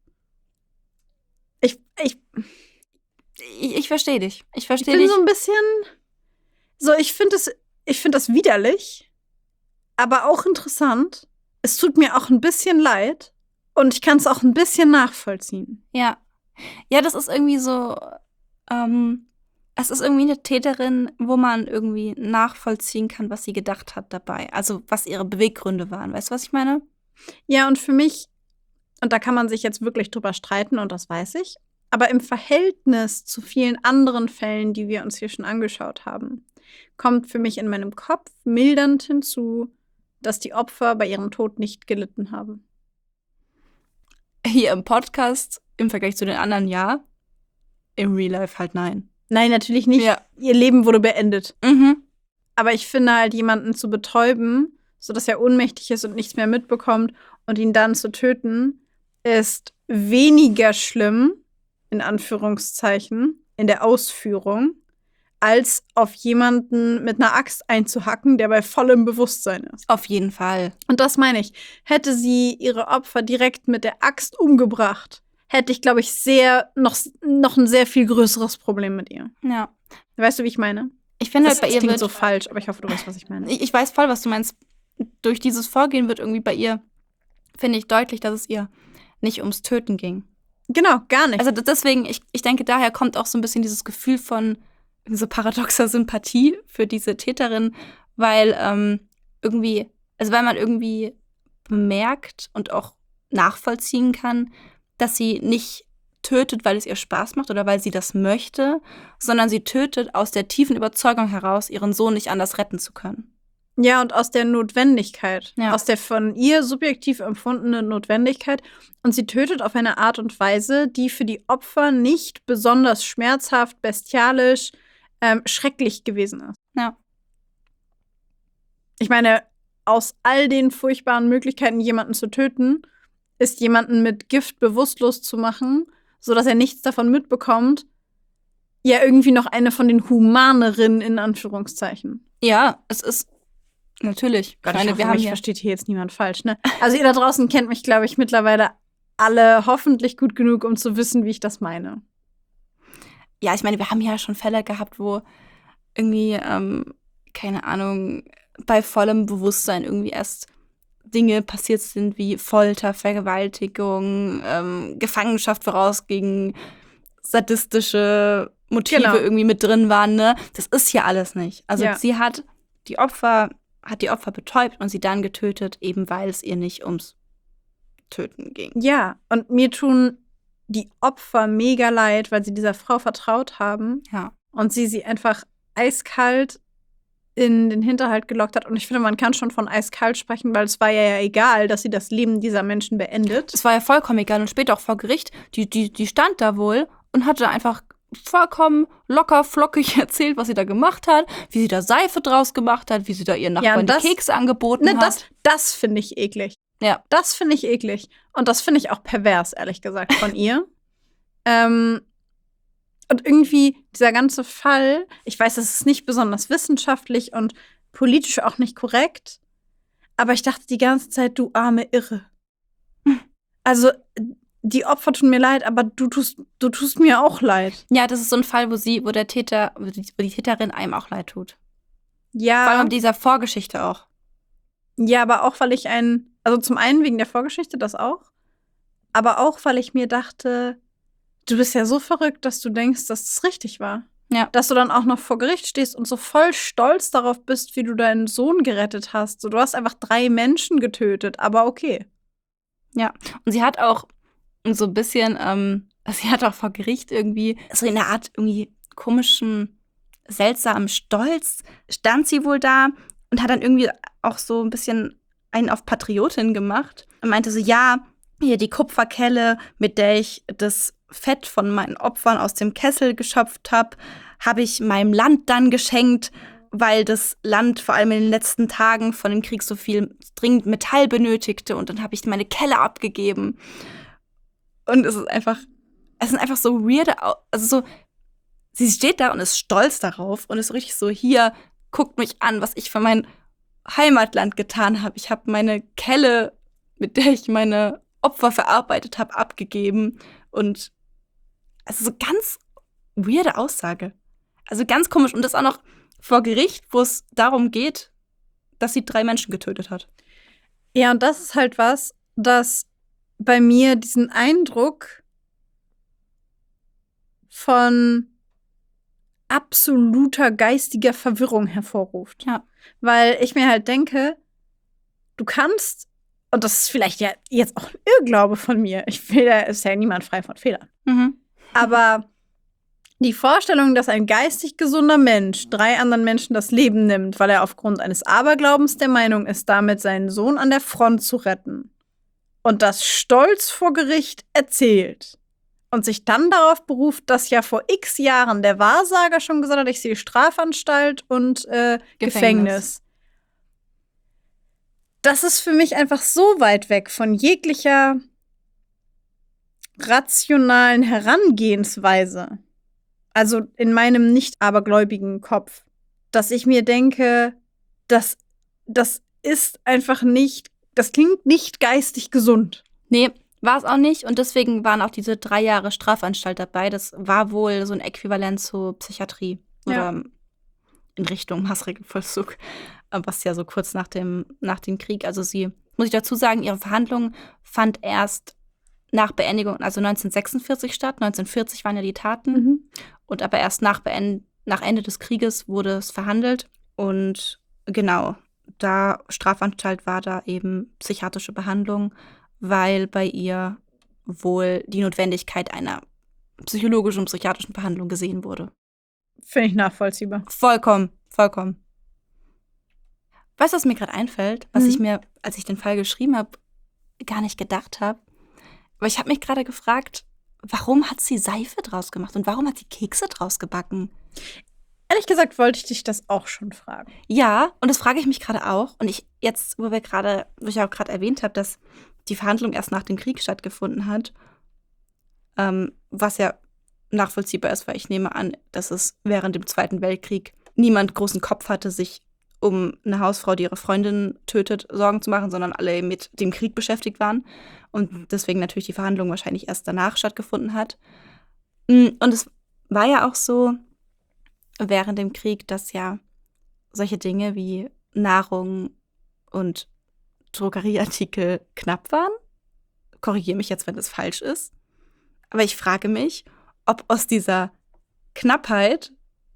Ich verstehe dich. Ich Ich verstehe bin dich. so ein bisschen ich finde das widerlich, aber auch interessant. Es tut mir auch ein bisschen leid und ich kann es auch ein bisschen nachvollziehen. Ja. Ja, das ist irgendwie so, es ist irgendwie eine Täterin, wo man irgendwie nachvollziehen kann, was sie gedacht hat dabei. Also, was ihre Beweggründe waren. Weißt du, was ich meine? Ja, und für mich, und da kann man sich jetzt wirklich drüber streiten, und das weiß ich, aber im Verhältnis zu vielen anderen Fällen, die wir uns hier schon angeschaut haben, kommt für mich in meinem Kopf mildernd hinzu, dass die Opfer bei ihrem Tod nicht gelitten haben. Hier im Podcast im Vergleich zu den anderen ja. Im Real Life halt nein. Nein, natürlich nicht. Ja. Ihr Leben wurde beendet. Mhm. Aber ich finde halt, jemanden zu betäuben, sodass er ohnmächtig ist und nichts mehr mitbekommt und ihn dann zu töten, ist weniger schlimm, in Anführungszeichen, in der Ausführung, als auf jemanden mit einer Axt einzuhacken, der bei vollem Bewusstsein ist. Auf jeden Fall. Und das meine ich. Hätte sie ihre Opfer direkt mit der Axt umgebracht, hätte ich, glaube ich, noch ein sehr viel größeres Problem mit ihr. Ja. Weißt du, wie ich meine? Ich finde Das halt, bei ihr klingt wird so falsch, aber ich hoffe, du weißt, was ich meine. Ich weiß voll, was du meinst. Durch dieses Vorgehen wird irgendwie bei ihr, finde ich, deutlich, dass es ihr nicht ums Töten ging. Genau, gar nicht. Also deswegen, ich denke, daher kommt auch so ein bisschen dieses Gefühl von so paradoxer Sympathie für diese Täterin, weil weil man irgendwie bemerkt und auch nachvollziehen kann, dass sie nicht tötet, weil es ihr Spaß macht oder weil sie das möchte, sondern sie tötet aus der tiefen Überzeugung heraus, ihren Sohn nicht anders retten zu können. Ja, und aus der Notwendigkeit. Ja. Aus der von ihr subjektiv empfundenen Notwendigkeit. Und sie tötet auf eine Art und Weise, die für die Opfer nicht besonders schmerzhaft, bestialisch, schrecklich gewesen ist. Ja. Ich meine, aus all den furchtbaren Möglichkeiten, jemanden zu töten, ist jemanden mit Gift bewusstlos zu machen, sodass er nichts davon mitbekommt, ja irgendwie noch eine von den humaneren, in Anführungszeichen. Ja, es ist natürlich. Gott, Ich meine, ich wir hoffe, haben mich hier versteht hier jetzt niemand falsch, ne? Also ihr da draußen kennt mich, glaube ich, mittlerweile alle hoffentlich gut genug, um zu wissen, wie ich das meine. ja, ich meine, wir haben ja schon Fälle gehabt, wo irgendwie, keine Ahnung, bei vollem Bewusstsein irgendwie erst Dinge passiert sind wie Folter, Vergewaltigung, Gefangenschaft, woraus gegen sadistische Motive Genau. irgendwie mit drin waren, ne? Das ist hier alles nicht. Also Ja. sie hat die Opfer betäubt und sie dann getötet, eben weil es ihr nicht ums Töten ging. Ja, und mir tun die Opfer mega leid, weil sie dieser Frau vertraut haben Ja. und sie einfach eiskalt in den Hinterhalt gelockt hat. Und ich finde, man kann schon von eiskalt sprechen, weil es war ja egal, dass sie das Leben dieser Menschen beendet. Es war ja vollkommen egal und später auch vor Gericht, die stand da wohl und hatte einfach vollkommen locker, flockig erzählt, was sie da gemacht hat, wie sie da Seife draus gemacht hat, wie sie da ihren Nachbarn und das- die Kekse angeboten Ne, hat. das finde ich eklig. Ja. Das finde ich eklig. Und das finde ich auch pervers, ehrlich gesagt, von ihr. Und irgendwie dieser ganze Fall, ich weiß, es ist nicht besonders wissenschaftlich und politisch auch nicht korrekt, aber ich dachte die ganze Zeit, du arme Irre. Also, die Opfer tun mir leid, aber du tust mir auch leid. Ja, das ist so ein Fall, wo die Täterin einem auch leid tut. Vor allem Ja, mit dieser Vorgeschichte auch. ja, aber auch, weil ich also zum einen wegen der Vorgeschichte, das auch, aber auch, weil ich mir dachte, du bist ja so verrückt, dass du denkst, dass das richtig war. Ja. Dass du dann auch noch vor Gericht stehst und so voll stolz darauf bist, wie du deinen Sohn gerettet hast. So, du hast einfach 3 Menschen getötet, aber okay. Ja. Und sie hat auch so ein bisschen sie hat auch vor Gericht irgendwie so in einer Art irgendwie komischen, seltsamen Stolz, stand sie wohl da und hat dann irgendwie auch so ein bisschen einen auf Patriotin gemacht und meinte so, ja, hier die Kupferkelle, mit der ich das Fett von meinen Opfern aus dem Kessel geschöpft habe ich meinem Land dann geschenkt, weil das Land vor allem in den letzten Tagen von dem Krieg so viel dringend Metall benötigte und dann habe ich meine Kelle abgegeben. Und es sind einfach so weirde, also so, sie steht da und ist stolz darauf und ist so richtig so, hier, guckt mich an, was ich für mein Heimatland getan habe. Ich habe meine Kelle, mit der ich meine Opfer verarbeitet habe, abgegeben. Und also so ganz weirde Aussage. Also ganz komisch. Und das auch noch vor Gericht, wo es darum geht, dass sie 3 Menschen getötet hat. Ja, und das ist halt was, das bei mir diesen Eindruck von absoluter geistiger Verwirrung hervorruft. Ja. Weil ich mir halt denke, du kannst, und das ist vielleicht ja jetzt auch ein Irrglaube von mir, ist ja niemand frei von Fehlern. Mhm. Aber die Vorstellung, dass ein geistig gesunder Mensch 3 anderen Menschen das Leben nimmt, weil er aufgrund eines Aberglaubens der Meinung ist, damit seinen Sohn an der Front zu retten und das stolz vor Gericht erzählt und sich dann darauf beruft, dass ja vor x Jahren der Wahrsager schon gesagt hat, ich sehe Strafanstalt und Gefängnis. Das ist für mich einfach so weit weg von jeglicher rationalen Herangehensweise. Also in meinem nicht abergläubigen Kopf, dass ich mir denke, das ist einfach nicht, das klingt nicht geistig gesund. Nee, war es auch nicht. Und deswegen waren auch diese 3 Jahre Strafanstalt dabei. Das war wohl so ein Äquivalent zur Psychiatrie. Ja. Oder in Richtung Maßregelvollzug. Was ja so kurz nach dem Krieg. Also sie, muss ich dazu sagen, ihre Verhandlung fand erst nach Beendigung, also 1946 statt. 1940 waren ja die Taten. Und aber erst nach Ende des Krieges wurde es verhandelt. Und genau, da Strafanstalt war da eben psychiatrische Behandlung, weil bei ihr wohl die Notwendigkeit einer psychologischen und psychiatrischen Behandlung gesehen wurde. Finde ich nachvollziehbar. Vollkommen. Weißt du, was mir gerade einfällt? Was ich mir, als ich den Fall geschrieben habe, gar nicht gedacht habe? Aber ich habe mich gerade gefragt, warum hat sie Seife draus gemacht und warum hat sie Kekse draus gebacken? Ehrlich gesagt wollte ich dich das auch schon fragen. Ja, und das frage ich mich gerade auch. Und wo ich auch gerade erwähnt habe, dass die Verhandlung erst nach dem Krieg stattgefunden hat, was ja nachvollziehbar ist, weil ich nehme an, dass es während dem Zweiten Weltkrieg niemand großen Kopf hatte, sich um eine Hausfrau, die ihre Freundin tötet, Sorgen zu machen, sondern alle mit dem Krieg beschäftigt waren und deswegen natürlich die Verhandlung wahrscheinlich erst danach stattgefunden hat. Und es war ja auch so während dem Krieg, dass ja solche Dinge wie Nahrung und Drogerieartikel knapp waren. Korrigiere mich jetzt, wenn das falsch ist. Aber ich frage mich, ob aus dieser Knappheit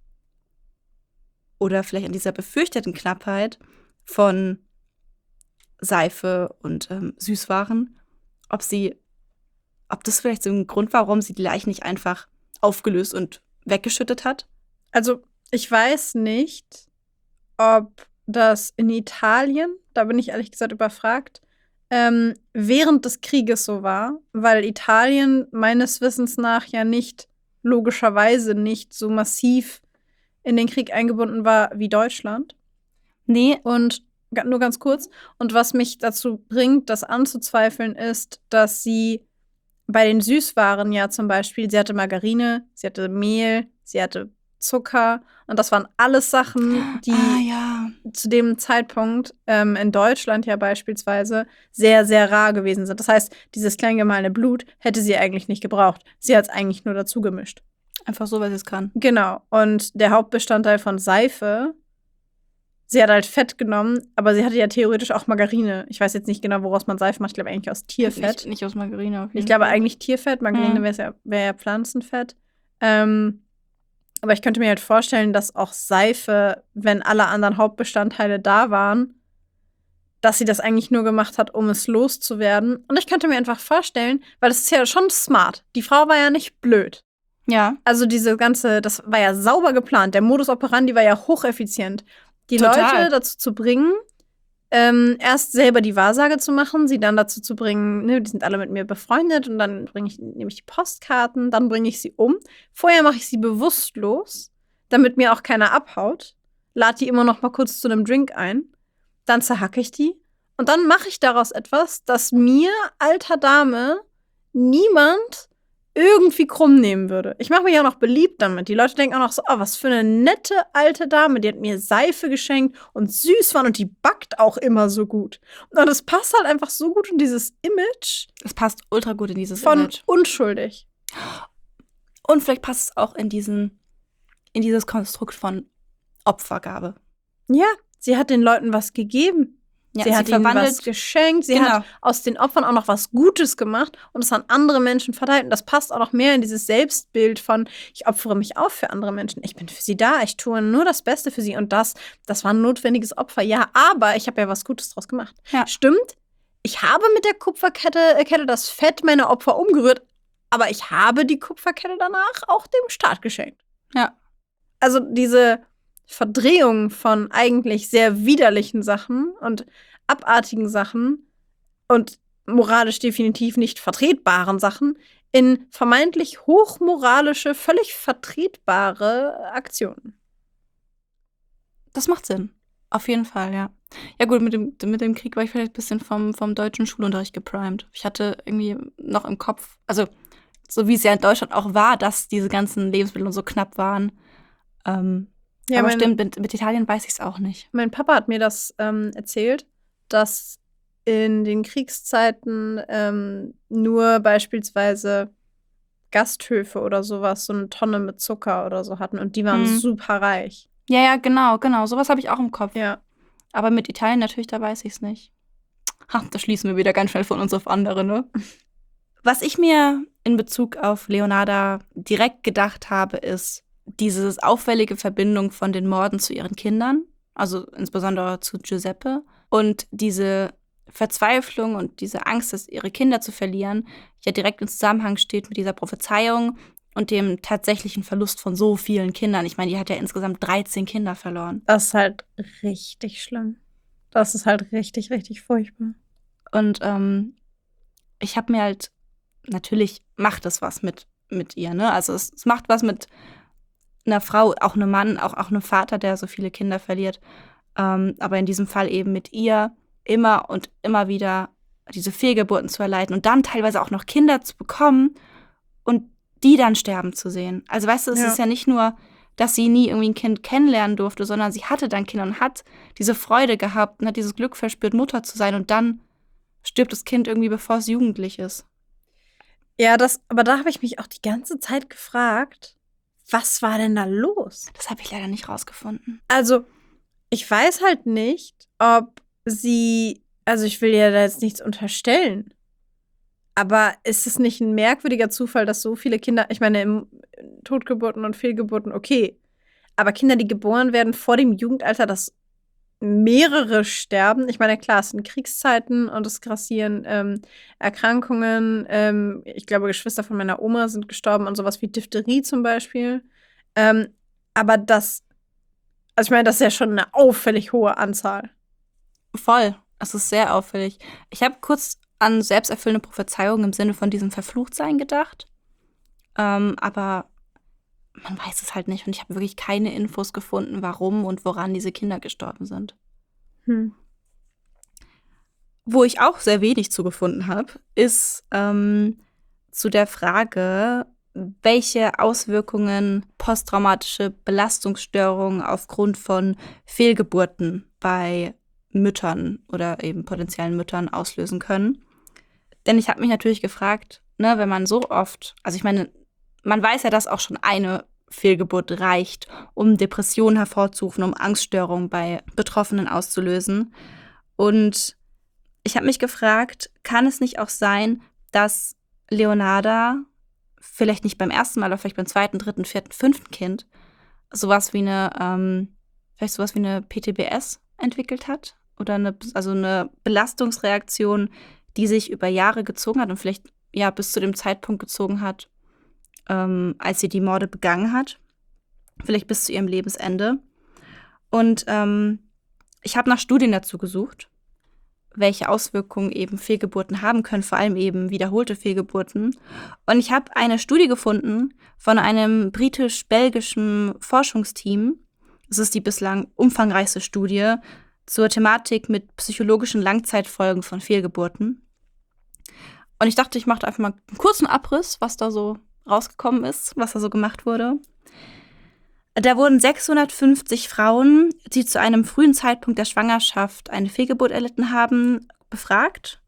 oder vielleicht an dieser befürchteten Knappheit von Seife und Süßwaren, ob das vielleicht so ein Grund war, warum sie die Leichen nicht einfach aufgelöst und weggeschüttet hat? Also, ich weiß nicht, ob das in Italien, da bin ich ehrlich gesagt überfragt, während des Krieges so war, weil Italien meines Wissens nach ja logischerweise nicht so massiv in den Krieg eingebunden war wie Deutschland. Nee. Und nur ganz kurz. Und was mich dazu bringt, das anzuzweifeln, ist, dass sie bei den Süßwaren ja zum Beispiel, sie hatte Margarine, sie hatte Mehl, sie hatte Zucker. Und das waren alles Sachen, die zu dem Zeitpunkt in Deutschland ja beispielsweise sehr, sehr rar gewesen sind. Das heißt, dieses klein gemahlene Blut hätte sie eigentlich nicht gebraucht. Sie hat es eigentlich nur dazu gemischt. Einfach so, weil sie es kann. Genau. Und der Hauptbestandteil von Seife, sie hat halt Fett genommen, aber sie hatte ja theoretisch auch Margarine. Ich weiß jetzt nicht genau, woraus man Seife macht. Ich glaube eigentlich aus Tierfett. Nicht aus Margarine. Auf jeden Ich glaube Fall. eigentlich Tierfett. Margarine wäre ja Pflanzenfett. Aber ich könnte mir halt vorstellen, dass auch Seife, wenn alle anderen Hauptbestandteile da waren, dass sie das eigentlich nur gemacht hat, um es loszuwerden. Und ich könnte mir einfach vorstellen, weil das ist ja schon smart. Die Frau war ja nicht blöd. Ja. Also das war ja sauber geplant. Der Modus operandi war ja hocheffizient. Die Total. Leute dazu zu bringen, erst selber die Wahrsage zu machen, sie dann dazu zu bringen, ne, die sind alle mit mir befreundet und dann nehme ich die Postkarten, dann bringe ich sie um. Vorher mache ich sie bewusstlos, damit mir auch keiner abhaut. Lade die immer noch mal kurz zu einem Drink ein. Dann zerhacke ich die. Und dann mache ich daraus etwas, das mir, alter Dame, niemand irgendwie krumm nehmen würde. Ich mache mich auch noch beliebt damit. Die Leute denken auch noch so, oh, was für eine nette alte Dame. Die hat mir Seife geschenkt und süß waren und die backt auch immer so gut. Und das passt halt einfach so gut in dieses Image Es passt ultra gut in dieses von Image. unschuldig. Und vielleicht passt es auch in dieses Konstrukt von Opfergabe. Ja, sie hat den Leuten was gegeben. Ja, sie hat ihnen was geschenkt. Sie Genau. hat aus den Opfern auch noch was Gutes gemacht und es an andere Menschen verteilt. Und das passt auch noch mehr in dieses Selbstbild von, ich opfere mich auf für andere Menschen. Ich bin für sie da. Ich tue nur das Beste für sie. Und das war ein notwendiges Opfer. Ja, aber ich habe ja was Gutes draus gemacht. Ja. Stimmt, ich habe mit der Kupferkette das Fett meiner Opfer umgerührt, aber ich habe die Kupferkette danach auch dem Staat geschenkt. Ja. Also diese Verdrehung von eigentlich sehr widerlichen Sachen und abartigen Sachen und moralisch definitiv nicht vertretbaren Sachen in vermeintlich hochmoralische, völlig vertretbare Aktionen. Das macht Sinn. Auf jeden Fall, ja. Ja gut, mit dem Krieg war ich vielleicht ein bisschen vom deutschen Schulunterricht geprimed. Ich hatte irgendwie noch im Kopf, also so wie es ja in Deutschland auch war, dass diese ganzen Lebensmittel und so knapp waren. Ja, aber stimmt, mit Italien weiß ich es auch nicht. Mein Papa hat mir das erzählt, dass in den Kriegszeiten nur beispielsweise Gasthöfe oder sowas so eine Tonne mit Zucker oder so hatten und die waren super reich. Ja, genau. Sowas habe ich auch im Kopf. Ja. Aber mit Italien natürlich, da weiß ich es nicht. Ha, da schließen wir wieder ganz schnell von uns auf andere, ne? Was ich mir in Bezug auf Leonarda direkt gedacht habe, ist diese auffällige Verbindung von den Morden zu ihren Kindern, also insbesondere zu Giuseppe, und diese Verzweiflung und diese Angst, dass ihre Kinder zu verlieren, ja direkt im Zusammenhang steht mit dieser Prophezeiung und dem tatsächlichen Verlust von so vielen Kindern. Ich meine, die hat ja insgesamt 13 Kinder verloren. Das ist halt richtig schlimm. Das ist halt richtig, richtig furchtbar. Und ich habe mir halt, natürlich macht es was mit ihr, ne? Also es macht was mit einer Frau, auch einem Mann, auch einem Vater, der so viele Kinder verliert. Aber in diesem Fall eben mit ihr immer und immer wieder diese Fehlgeburten zu erleiden und dann teilweise auch noch Kinder zu bekommen und die dann sterben zu sehen. Also weißt du, es ist ja nicht nur, dass sie nie irgendwie ein Kind kennenlernen durfte, sondern sie hatte dann Kinder und hat diese Freude gehabt und hat dieses Glück verspürt, Mutter zu sein und dann stirbt das Kind irgendwie, bevor es jugendlich ist. Ja, aber da habe ich mich auch die ganze Zeit gefragt, was war denn da los? Das habe ich leider nicht rausgefunden. Also, ich weiß halt nicht, ob sie, also ich will ja da jetzt nichts unterstellen, aber ist es nicht ein merkwürdiger Zufall, dass so viele Kinder, ich meine, Totgeburten und Fehlgeburten, okay, aber Kinder, die geboren werden vor dem Jugendalter, dass mehrere sterben. Ich meine, klar, es sind Kriegszeiten und es grassieren Erkrankungen. Ich glaube, Geschwister von meiner Oma sind gestorben und sowas wie Diphtherie zum Beispiel. Aber also ich meine, das ist ja schon eine auffällig hohe Anzahl. Voll. Es ist sehr auffällig. Ich habe kurz an selbsterfüllende Prophezeiungen im Sinne von diesem Verfluchtsein gedacht. Aber man weiß es halt nicht. Und ich habe wirklich keine Infos gefunden, warum und woran diese Kinder gestorben sind. Wo ich auch sehr wenig zugefunden habe, ist zu der Frage, welche Auswirkungen posttraumatische Belastungsstörungen aufgrund von Fehlgeburten bei Müttern oder eben potenziellen Müttern auslösen können. Denn ich habe mich natürlich gefragt, ne, wenn man so oft, also ich meine, man weiß ja, dass auch schon eine Fehlgeburt reicht, um Depressionen hervorzurufen, um Angststörungen bei Betroffenen auszulösen. Und ich habe mich gefragt, kann es nicht auch sein, dass Leonarda vielleicht nicht beim ersten Mal, aber vielleicht beim zweiten, dritten, vierten, fünften Kind sowas wie eine PTBS entwickelt hat oder eine Belastungsreaktion, die sich über Jahre gezogen hat und vielleicht bis zu dem Zeitpunkt gezogen hat, als sie die Morde begangen hat. Vielleicht bis zu ihrem Lebensende. Und ich habe nach Studien dazu gesucht, welche Auswirkungen eben Fehlgeburten haben können, vor allem eben wiederholte Fehlgeburten. Und ich habe eine Studie gefunden von einem britisch-belgischen Forschungsteam. Das ist die bislang umfangreichste Studie zur Thematik mit psychologischen Langzeitfolgen von Fehlgeburten. Und ich dachte, ich mache einfach mal einen kurzen Abriss, was da so rausgekommen ist, was da so gemacht wurde. Da wurden 650 Frauen, die zu einem frühen Zeitpunkt der Schwangerschaft eine Fehlgeburt erlitten haben, befragt.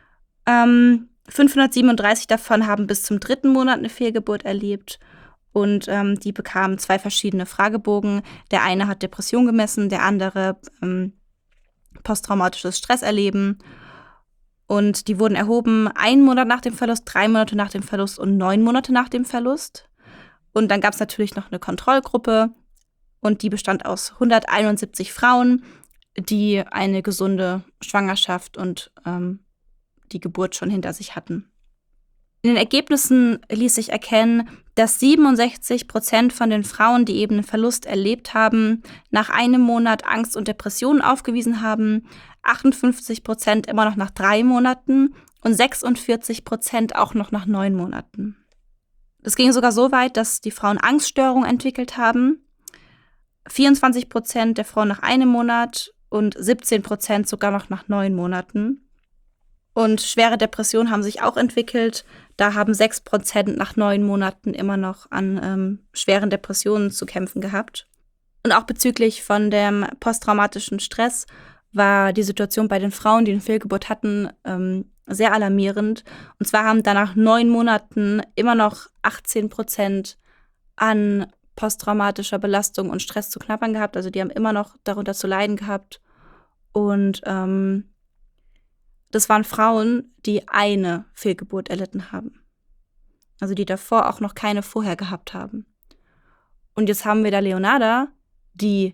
537 davon haben bis zum 3. Monat eine Fehlgeburt erlebt. Und die bekamen 2 verschiedene Fragebogen. Der eine hat Depression gemessen, der andere posttraumatisches Stresserleben. Und die wurden erhoben 1 Monat nach dem Verlust, 3 Monate nach dem Verlust und 9 Monate nach dem Verlust. Und dann gab es natürlich noch eine Kontrollgruppe und die bestand aus 171 Frauen, die eine gesunde Schwangerschaft und die Geburt schon hinter sich hatten. In den Ergebnissen ließ sich erkennen, dass 67% von den Frauen, die eben einen Verlust erlebt haben, nach 1 Monat Angst und Depressionen aufgewiesen haben, 58% immer noch nach 3 Monaten und 46% auch noch nach 9 Monaten. Das ging sogar so weit, dass die Frauen Angststörungen entwickelt haben. 24% der Frauen nach 1 Monat und 17% sogar noch nach 9 Monaten. Und schwere Depressionen haben sich auch entwickelt. Da haben 6% nach 9 Monaten immer noch an schweren Depressionen zu kämpfen gehabt. Und auch bezüglich von dem posttraumatischen Stress war die Situation bei den Frauen, die eine Fehlgeburt hatten, sehr alarmierend. Und zwar haben danach 9 Monaten immer noch 18% an posttraumatischer Belastung und Stress zu knabbern gehabt. Also die haben immer noch darunter zu leiden gehabt. Und das waren Frauen, die eine Fehlgeburt erlitten haben. Also die davor auch noch keine vorher gehabt haben. Und jetzt haben wir da Leonarda, die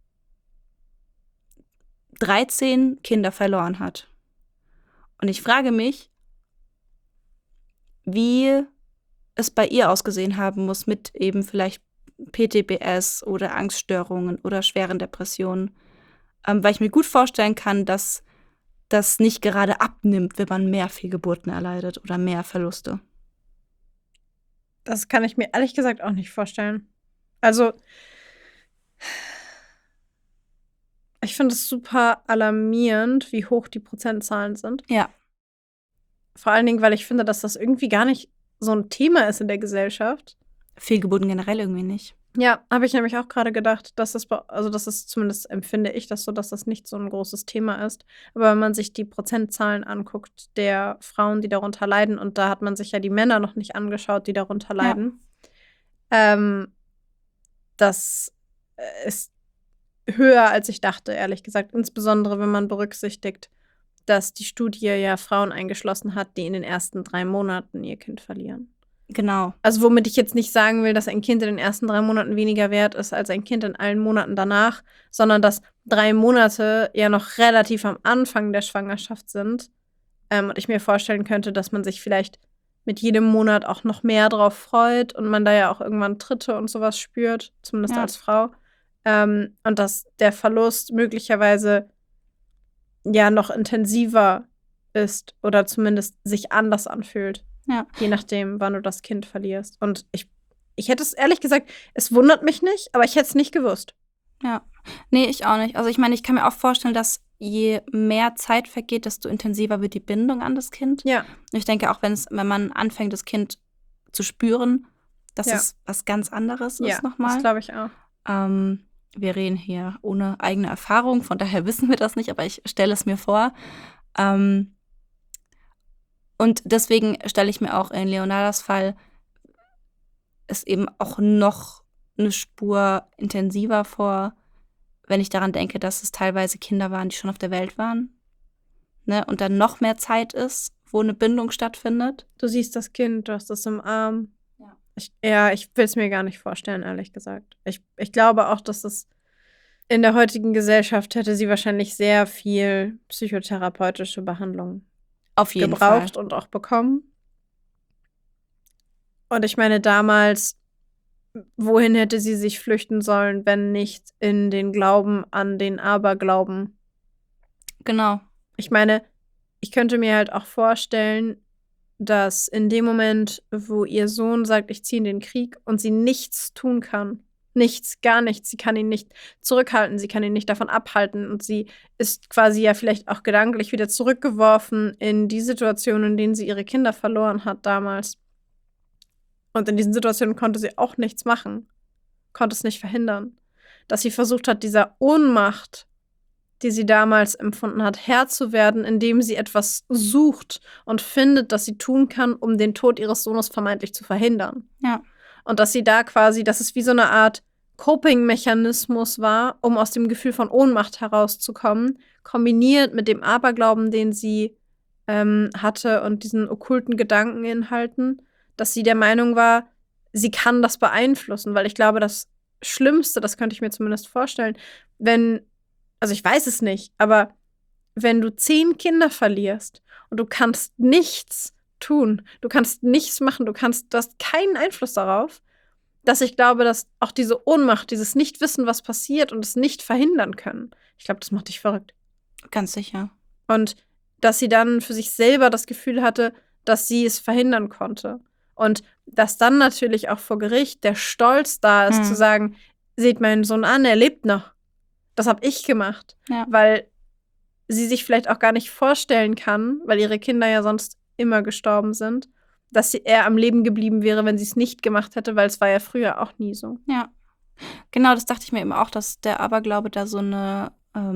13 Kinder verloren hat. Und ich frage mich, wie es bei ihr ausgesehen haben muss mit eben vielleicht PTBS oder Angststörungen oder schweren Depressionen. Weil ich mir gut vorstellen kann, dass das nicht gerade abnimmt, wenn man mehr Fehlgeburten erleidet oder mehr Verluste. Das kann ich mir ehrlich gesagt auch nicht vorstellen. Also, ich finde es super alarmierend, wie hoch die Prozentzahlen sind. Ja. Vor allen Dingen, weil ich finde, dass das irgendwie gar nicht so ein Thema ist in der Gesellschaft. Fehlgeburten generell irgendwie nicht. Ja, habe ich nämlich auch gerade gedacht, dass das ist zumindest empfinde ich das so, dass das nicht so ein großes Thema ist. Aber wenn man sich die Prozentzahlen anguckt der Frauen, die darunter leiden, und da hat man sich ja die Männer noch nicht angeschaut, die darunter leiden, das ist höher, als ich dachte, ehrlich gesagt. Insbesondere, wenn man berücksichtigt, dass die Studie ja Frauen eingeschlossen hat, die in den ersten 3 Monaten ihr Kind verlieren. Genau. Also womit ich jetzt nicht sagen will, dass ein Kind in den ersten 3 Monaten weniger wert ist als ein Kind in allen Monaten danach, sondern dass 3 Monate ja noch relativ am Anfang der Schwangerschaft sind. Und ich mir vorstellen könnte, dass man sich vielleicht mit jedem Monat auch noch mehr drauf freut und man da ja auch irgendwann Tritte und sowas spürt, zumindest als Frau. Und dass der Verlust möglicherweise ja noch intensiver ist oder zumindest sich anders anfühlt. Ja. Je nachdem, wann du das Kind verlierst. Und ich hätte es ehrlich gesagt, es wundert mich nicht, aber ich hätte es nicht gewusst. Ja. Nee, ich auch nicht. Also ich meine, ich kann mir auch vorstellen, dass je mehr Zeit vergeht, desto intensiver wird die Bindung an das Kind. Ja. Und ich denke auch, wenn man anfängt, das Kind zu spüren, dass es was ganz anderes ist nochmal. Das glaube ich auch. Wir reden hier ohne eigene Erfahrung, von daher wissen wir das nicht, aber ich stelle es mir vor. Und deswegen stelle ich mir auch in Leonardas Fall es eben auch noch eine Spur intensiver vor, wenn ich daran denke, dass es teilweise Kinder waren, die schon auf der Welt waren. Ne? Und dann noch mehr Zeit ist, wo eine Bindung stattfindet. Du siehst das Kind, du hast es im Arm. Ja. Ich will es mir gar nicht vorstellen, ehrlich gesagt. Ich glaube auch, dass es in der heutigen Gesellschaft hätte sie wahrscheinlich sehr viel psychotherapeutische Behandlung Auf jeden gebraucht Fall. und auch bekommen. Und ich meine, damals, wohin hätte sie sich flüchten sollen, wenn nicht in den Glauben an den Aberglauben? Genau. Ich meine, ich könnte mir halt auch vorstellen, dass in dem Moment, wo ihr Sohn sagt, ich ziehe in den Krieg und sie nichts tun kann, nichts, gar nichts, sie kann ihn nicht zurückhalten, sie kann ihn nicht davon abhalten und sie ist quasi ja vielleicht auch gedanklich wieder zurückgeworfen in die Situation, in denen sie ihre Kinder verloren hat damals. Und in diesen Situationen konnte sie auch nichts machen, konnte es nicht verhindern. Dass sie versucht hat, dieser Ohnmacht, die sie damals empfunden hat, Herr zu werden, indem sie etwas sucht und findet, das sie tun kann, um den Tod ihres Sohnes vermeintlich zu verhindern. Ja. Und dass sie da quasi, dass es wie so eine Art Coping-Mechanismus war, um aus dem Gefühl von Ohnmacht herauszukommen, kombiniert mit dem Aberglauben, den sie hatte und diesen okkulten Gedankeninhalten, dass sie der Meinung war, sie kann das beeinflussen, weil ich glaube, das Schlimmste, das könnte ich mir zumindest vorstellen, also ich weiß es nicht, aber wenn du 10 Kinder verlierst und du kannst nichts tun, du kannst nichts machen, du hast keinen Einfluss darauf, dass ich glaube, dass auch diese Ohnmacht, dieses Nichtwissen, was passiert und es nicht verhindern können, ich glaube, das macht dich verrückt. Ganz sicher. Und dass sie dann für sich selber das Gefühl hatte, dass sie es verhindern konnte. Und dass dann natürlich auch vor Gericht der Stolz da ist, zu sagen, seht meinen Sohn an, er lebt noch. Das habe ich gemacht. Ja. Weil sie sich vielleicht auch gar nicht vorstellen kann, weil ihre Kinder ja sonst immer gestorben sind, dass er am Leben geblieben wäre, wenn sie es nicht gemacht hätte, weil es war ja früher auch nie so. Ja. Genau, das dachte ich mir eben auch, dass der Aberglaube da so eine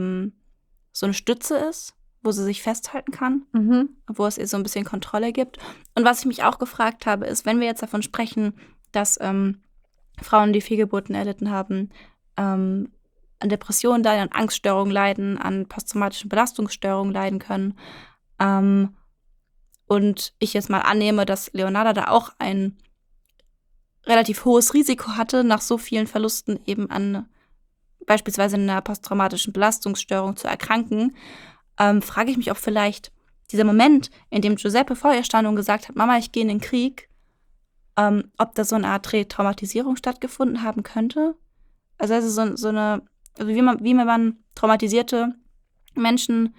Stütze ist, wo sie sich festhalten kann, wo es ihr so ein bisschen Kontrolle gibt. Und was ich mich auch gefragt habe, ist, wenn wir jetzt davon sprechen, dass Frauen, die Fehlgeburten erlitten haben, an Depressionen leiden, an Angststörungen leiden, an posttraumatischen Belastungsstörungen leiden können. Und ich jetzt mal annehme, dass Leonarda da auch ein relativ hohes Risiko hatte, nach so vielen Verlusten eben an beispielsweise einer posttraumatischen Belastungsstörung zu erkranken, frage ich mich, ob vielleicht dieser Moment, in dem Giuseppe vor ihr stand und gesagt hat, Mama, ich gehe in den Krieg, ob da so eine Art Retraumatisierung stattgefunden haben könnte. Also wie man traumatisierte Menschen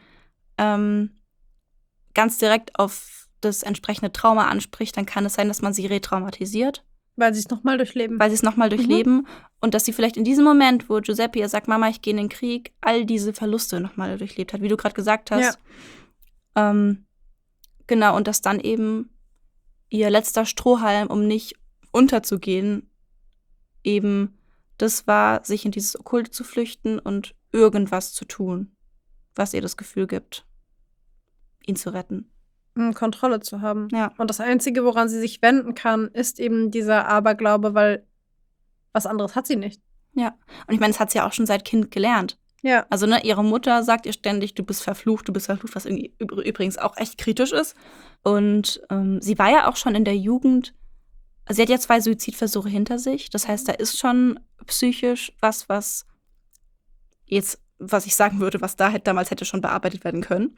ganz direkt auf das entsprechende Trauma anspricht, dann kann es sein, dass man sie retraumatisiert. Weil sie es nochmal durchleben. Und dass sie vielleicht in diesem Moment, wo Giuseppe ihr sagt, Mama, ich gehe in den Krieg, all diese Verluste nochmal durchlebt hat, wie du gerade gesagt hast. Ja. Genau, und dass dann eben ihr letzter Strohhalm, um nicht unterzugehen, eben das war, sich in dieses Okkulte zu flüchten und irgendwas zu tun, was ihr das Gefühl gibt, ihn zu retten. Kontrolle zu haben. Ja. Und das Einzige, woran sie sich wenden kann, ist eben dieser Aberglaube, weil was anderes hat sie nicht. Ja. Und ich meine, das hat sie ja auch schon seit Kind gelernt. Ja. Also, ihre Mutter sagt ihr ständig, du bist verflucht, was irgendwie übrigens auch echt kritisch ist. Und sie war ja auch schon in der Jugend, sie hat ja 2 Suizidversuche hinter sich. Das heißt, da ist schon psychisch was ich sagen würde, was damals hätte schon bearbeitet werden können.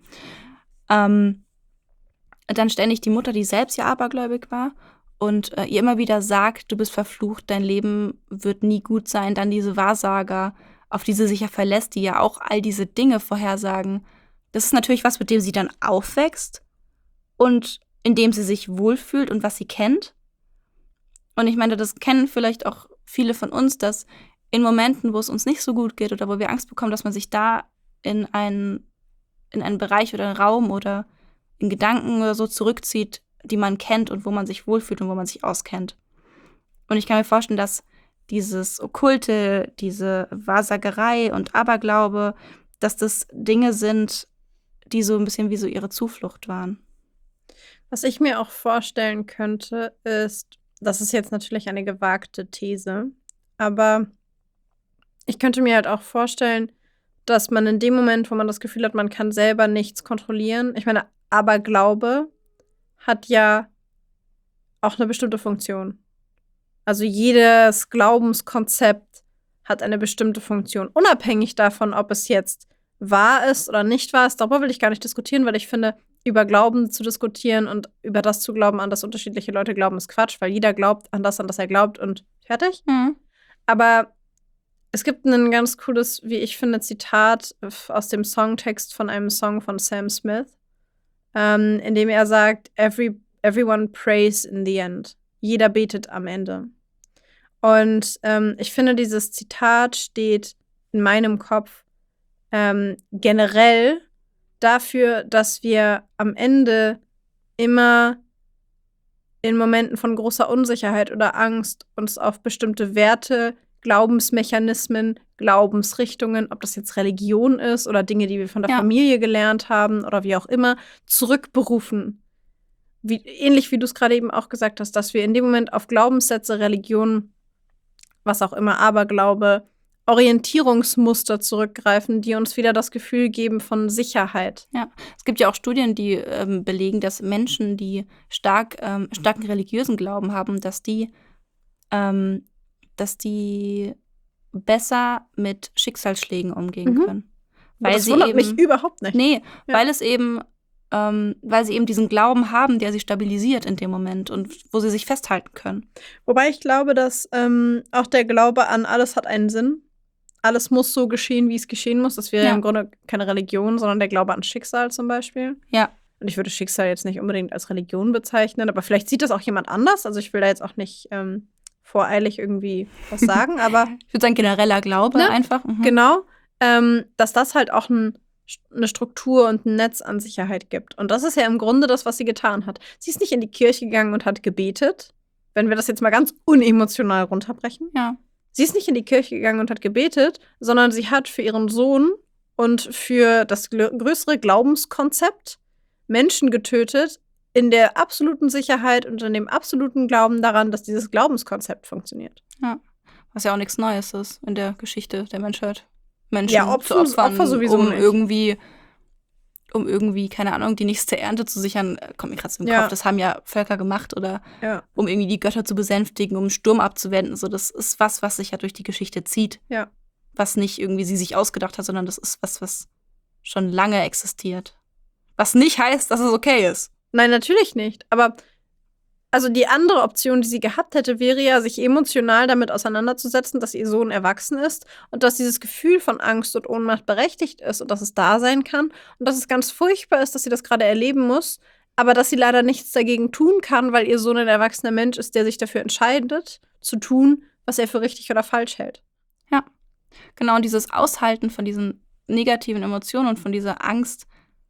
Dann ständig die Mutter, die selbst ja abergläubig war und ihr immer wieder sagt, du bist verflucht, dein Leben wird nie gut sein. Dann diese Wahrsager, auf die sie sich ja verlässt, die ja auch all diese Dinge vorhersagen. Das ist natürlich was, mit dem sie dann aufwächst und in dem sie sich wohlfühlt und was sie kennt. Und ich meine, das kennen vielleicht auch viele von uns, dass in Momenten, wo es uns nicht so gut geht oder wo wir Angst bekommen, dass man sich da in einen Bereich oder einen Raum oder in Gedanken oder so zurückzieht, die man kennt und wo man sich wohlfühlt und wo man sich auskennt. Und ich kann mir vorstellen, dass dieses Okkulte, diese Wahrsagerei und Aberglaube, dass das Dinge sind, die so ein bisschen wie so ihre Zuflucht waren. Was ich mir auch vorstellen könnte, ist, das ist jetzt natürlich eine gewagte These, aber ich könnte mir halt auch vorstellen, dass man in dem Moment, wo man das Gefühl hat, man kann selber nichts kontrollieren, ich meine, Aberglaube hat ja auch eine bestimmte Funktion. Also jedes Glaubenskonzept hat eine bestimmte Funktion. Unabhängig davon, ob es jetzt wahr ist oder nicht wahr ist, darüber will ich gar nicht diskutieren, weil ich finde, über Glauben zu diskutieren und über das zu glauben, an das unterschiedliche Leute glauben, ist Quatsch, weil jeder glaubt an das er glaubt und fertig. Mhm. Aber es gibt ein ganz cooles, wie ich finde, Zitat aus dem Songtext von einem Song von Sam Smith, in dem er sagt, everyone prays in the end. Jeder betet am Ende. Und ich finde, dieses Zitat steht in meinem Kopf generell dafür, dass wir am Ende immer in Momenten von großer Unsicherheit oder Angst uns auf bestimmte Werte, Glaubensmechanismen, Glaubensrichtungen, ob das jetzt Religion ist oder Dinge, die wir von der Familie gelernt haben oder wie auch immer, zurückberufen. Ähnlich wie du es gerade eben auch gesagt hast, dass wir in dem Moment auf Glaubenssätze, Religion, was auch immer, Aberglaube, Orientierungsmuster zurückgreifen, die uns wieder das Gefühl geben von Sicherheit. Ja, es gibt ja auch Studien, die belegen, dass Menschen, die starken religiösen Glauben haben, dass die besser mit Schicksalsschlägen umgehen können. Weil das wundert mich überhaupt nicht. Nee, weil sie eben diesen Glauben haben, der sie stabilisiert in dem Moment und wo sie sich festhalten können. Wobei ich glaube, dass auch der Glaube an alles hat einen Sinn. Alles muss so geschehen, wie es geschehen muss. Das wäre im Grunde keine Religion, sondern der Glaube an Schicksal zum Beispiel. Ja. Und ich würde Schicksal jetzt nicht unbedingt als Religion bezeichnen, aber vielleicht sieht das auch jemand anders. Also ich will da jetzt auch nicht voreilig irgendwie was sagen, aber ich würde sagen, genereller Glaube einfach. Mhm. Genau, dass das halt auch eine Struktur und ein Netz an Sicherheit gibt. Und das ist ja im Grunde das, was sie getan hat. Sie ist nicht in die Kirche gegangen und hat gebetet, wenn wir das jetzt mal ganz unemotional runterbrechen. Ja. Sie ist nicht in die Kirche gegangen und hat gebetet, sondern sie hat für ihren Sohn und für das größere Glaubenskonzept Menschen getötet, in der absoluten Sicherheit und in dem absoluten Glauben daran, dass dieses Glaubenskonzept funktioniert. Ja, was ja auch nichts Neues ist in der Geschichte der Menschheit. Menschen zu Opfer sowieso um nicht. irgendwie, keine Ahnung, die nächste Ernte zu sichern, kommt mir gerade so im Kopf, das haben ja Völker gemacht oder um irgendwie die Götter zu besänftigen, um einen Sturm abzuwenden. So, das ist was sich ja durch die Geschichte zieht. Ja. Was nicht irgendwie sie sich ausgedacht hat, sondern das ist was schon lange existiert. Was nicht heißt, dass es okay ist. Nein, natürlich nicht. Aber also die andere Option, die sie gehabt hätte, wäre ja, sich emotional damit auseinanderzusetzen, dass ihr Sohn erwachsen ist und dass dieses Gefühl von Angst und Ohnmacht berechtigt ist und dass es da sein kann und dass es ganz furchtbar ist, dass sie das gerade erleben muss, aber dass sie leider nichts dagegen tun kann, weil ihr Sohn ein erwachsener Mensch ist, der sich dafür entscheidet, zu tun, was er für richtig oder falsch hält. Ja, genau. Und dieses Aushalten von diesen negativen Emotionen und von dieser Angst.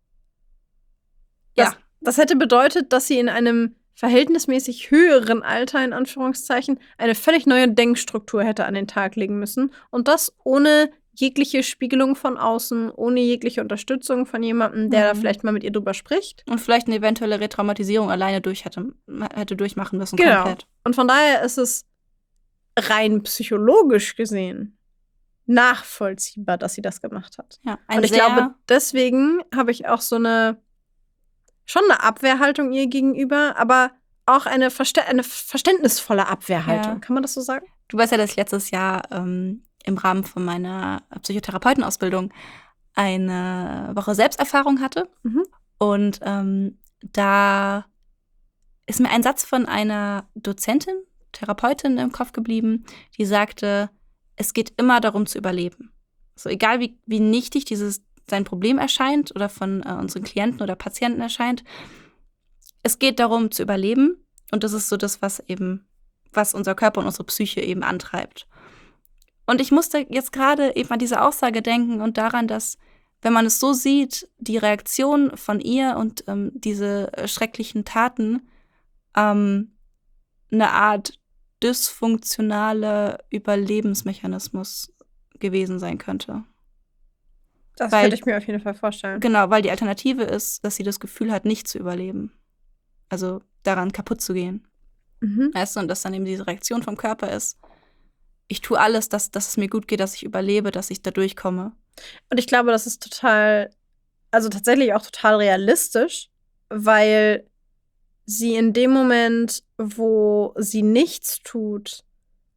Das hätte bedeutet, dass sie in einem verhältnismäßig höheren Alter, in Anführungszeichen, eine völlig neue Denkstruktur hätte an den Tag legen müssen. Und das ohne jegliche Spiegelung von außen, ohne jegliche Unterstützung von jemandem, der da vielleicht mal mit ihr drüber spricht. Und vielleicht eine eventuelle Retraumatisierung alleine hätte durchmachen müssen. Genau. Komplett. Und von daher ist es rein psychologisch gesehen nachvollziehbar, dass sie das gemacht hat. Ja, und ich glaube, deswegen habe ich auch schon eine Abwehrhaltung ihr gegenüber, aber auch eine verständnisvolle Abwehrhaltung. Ja. Kann man das so sagen? Du weißt ja, dass ich letztes Jahr im Rahmen von meiner Psychotherapeutenausbildung eine Woche Selbsterfahrung hatte. Mhm. Und da ist mir ein Satz von einer Dozentin, Therapeutin im Kopf geblieben, die sagte, es geht immer darum zu überleben. So egal wie nichtig sein Problem erscheint oder von unseren Klienten oder Patienten erscheint, es geht darum zu überleben und das ist so das, was unser Körper und unsere Psyche eben antreibt. Und ich musste jetzt gerade eben an diese Aussage denken und daran, dass, wenn man es so sieht, die Reaktion von ihr und diese schrecklichen Taten eine Art dysfunktionale Überlebensmechanismus gewesen sein könnte. Das könnte ich mir auf jeden Fall vorstellen. Genau, weil die Alternative ist, dass sie das Gefühl hat, nicht zu überleben. Also daran kaputt zu gehen. Mhm. Weißt du, und dass dann eben diese Reaktion vom Körper ist, ich tue alles, dass es mir gut geht, dass ich überlebe, dass ich da durchkomme. Und ich glaube, das ist tatsächlich auch total realistisch, weil sie in dem Moment, wo sie nichts tut,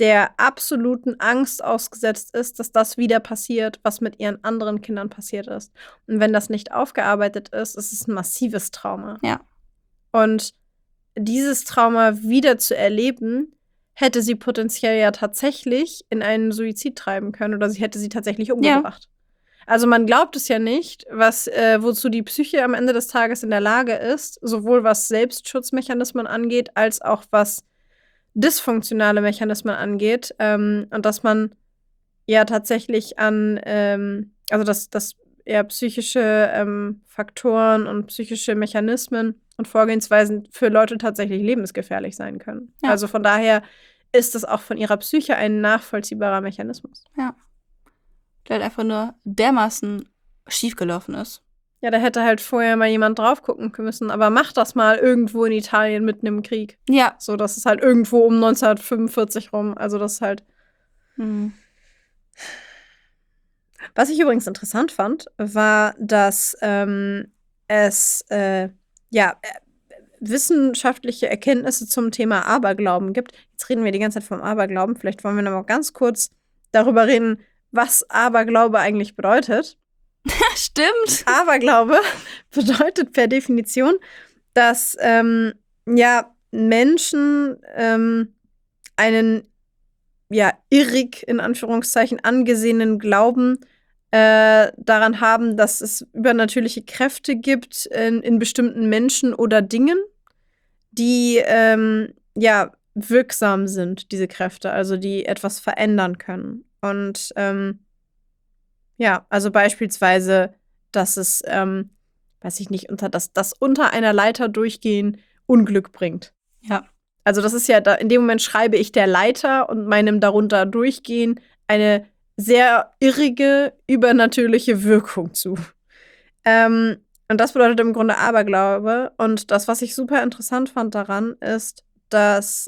der absoluten Angst ausgesetzt ist, dass das wieder passiert, was mit ihren anderen Kindern passiert ist. Und wenn das nicht aufgearbeitet ist, ist es ein massives Trauma. Ja. Und dieses Trauma wieder zu erleben, hätte sie potenziell ja tatsächlich in einen Suizid treiben können oder sie hätte sie tatsächlich umgebracht. Also man glaubt es ja nicht, wozu die Psyche am Ende des Tages in der Lage ist, sowohl was Selbstschutzmechanismen angeht, als auch was dysfunktionale Mechanismen angeht. Und dass man ja tatsächlich also dass eher psychische Faktoren und psychische Mechanismen und Vorgehensweisen für Leute tatsächlich lebensgefährlich sein können. Ja. Also von daher ist es auch von ihrer Psyche ein nachvollziehbarer Mechanismus. Ja. Der halt einfach nur dermaßen schiefgelaufen ist. Ja, da hätte halt vorher mal jemand drauf gucken müssen. Aber mach das mal irgendwo in Italien mitten im Krieg. Ja. So, das ist halt irgendwo um 1945 rum. Also das ist halt. Was ich übrigens interessant fand, war, dass es wissenschaftliche Erkenntnisse zum Thema Aberglauben gibt. Jetzt reden wir die ganze Zeit vom Aberglauben. Vielleicht wollen wir noch mal ganz kurz darüber reden, was Aberglaube eigentlich bedeutet. Stimmt. Aberglaube bedeutet per Definition, dass Menschen einen irrig in Anführungszeichen angesehenen Glauben daran haben, dass es übernatürliche Kräfte gibt in bestimmten Menschen oder Dingen, die wirksam sind, diese Kräfte, also die etwas verändern können. Und also beispielsweise, dass es, weiß ich nicht, das unter einer Leiter durchgehen Unglück bringt. Ja. Also das ist ja, in dem Moment schreibe ich der Leiter und meinem darunter durchgehen eine sehr irrige, übernatürliche Wirkung zu. Und das bedeutet im Grunde Aberglaube. Und das, was ich super interessant fand daran, ist, dass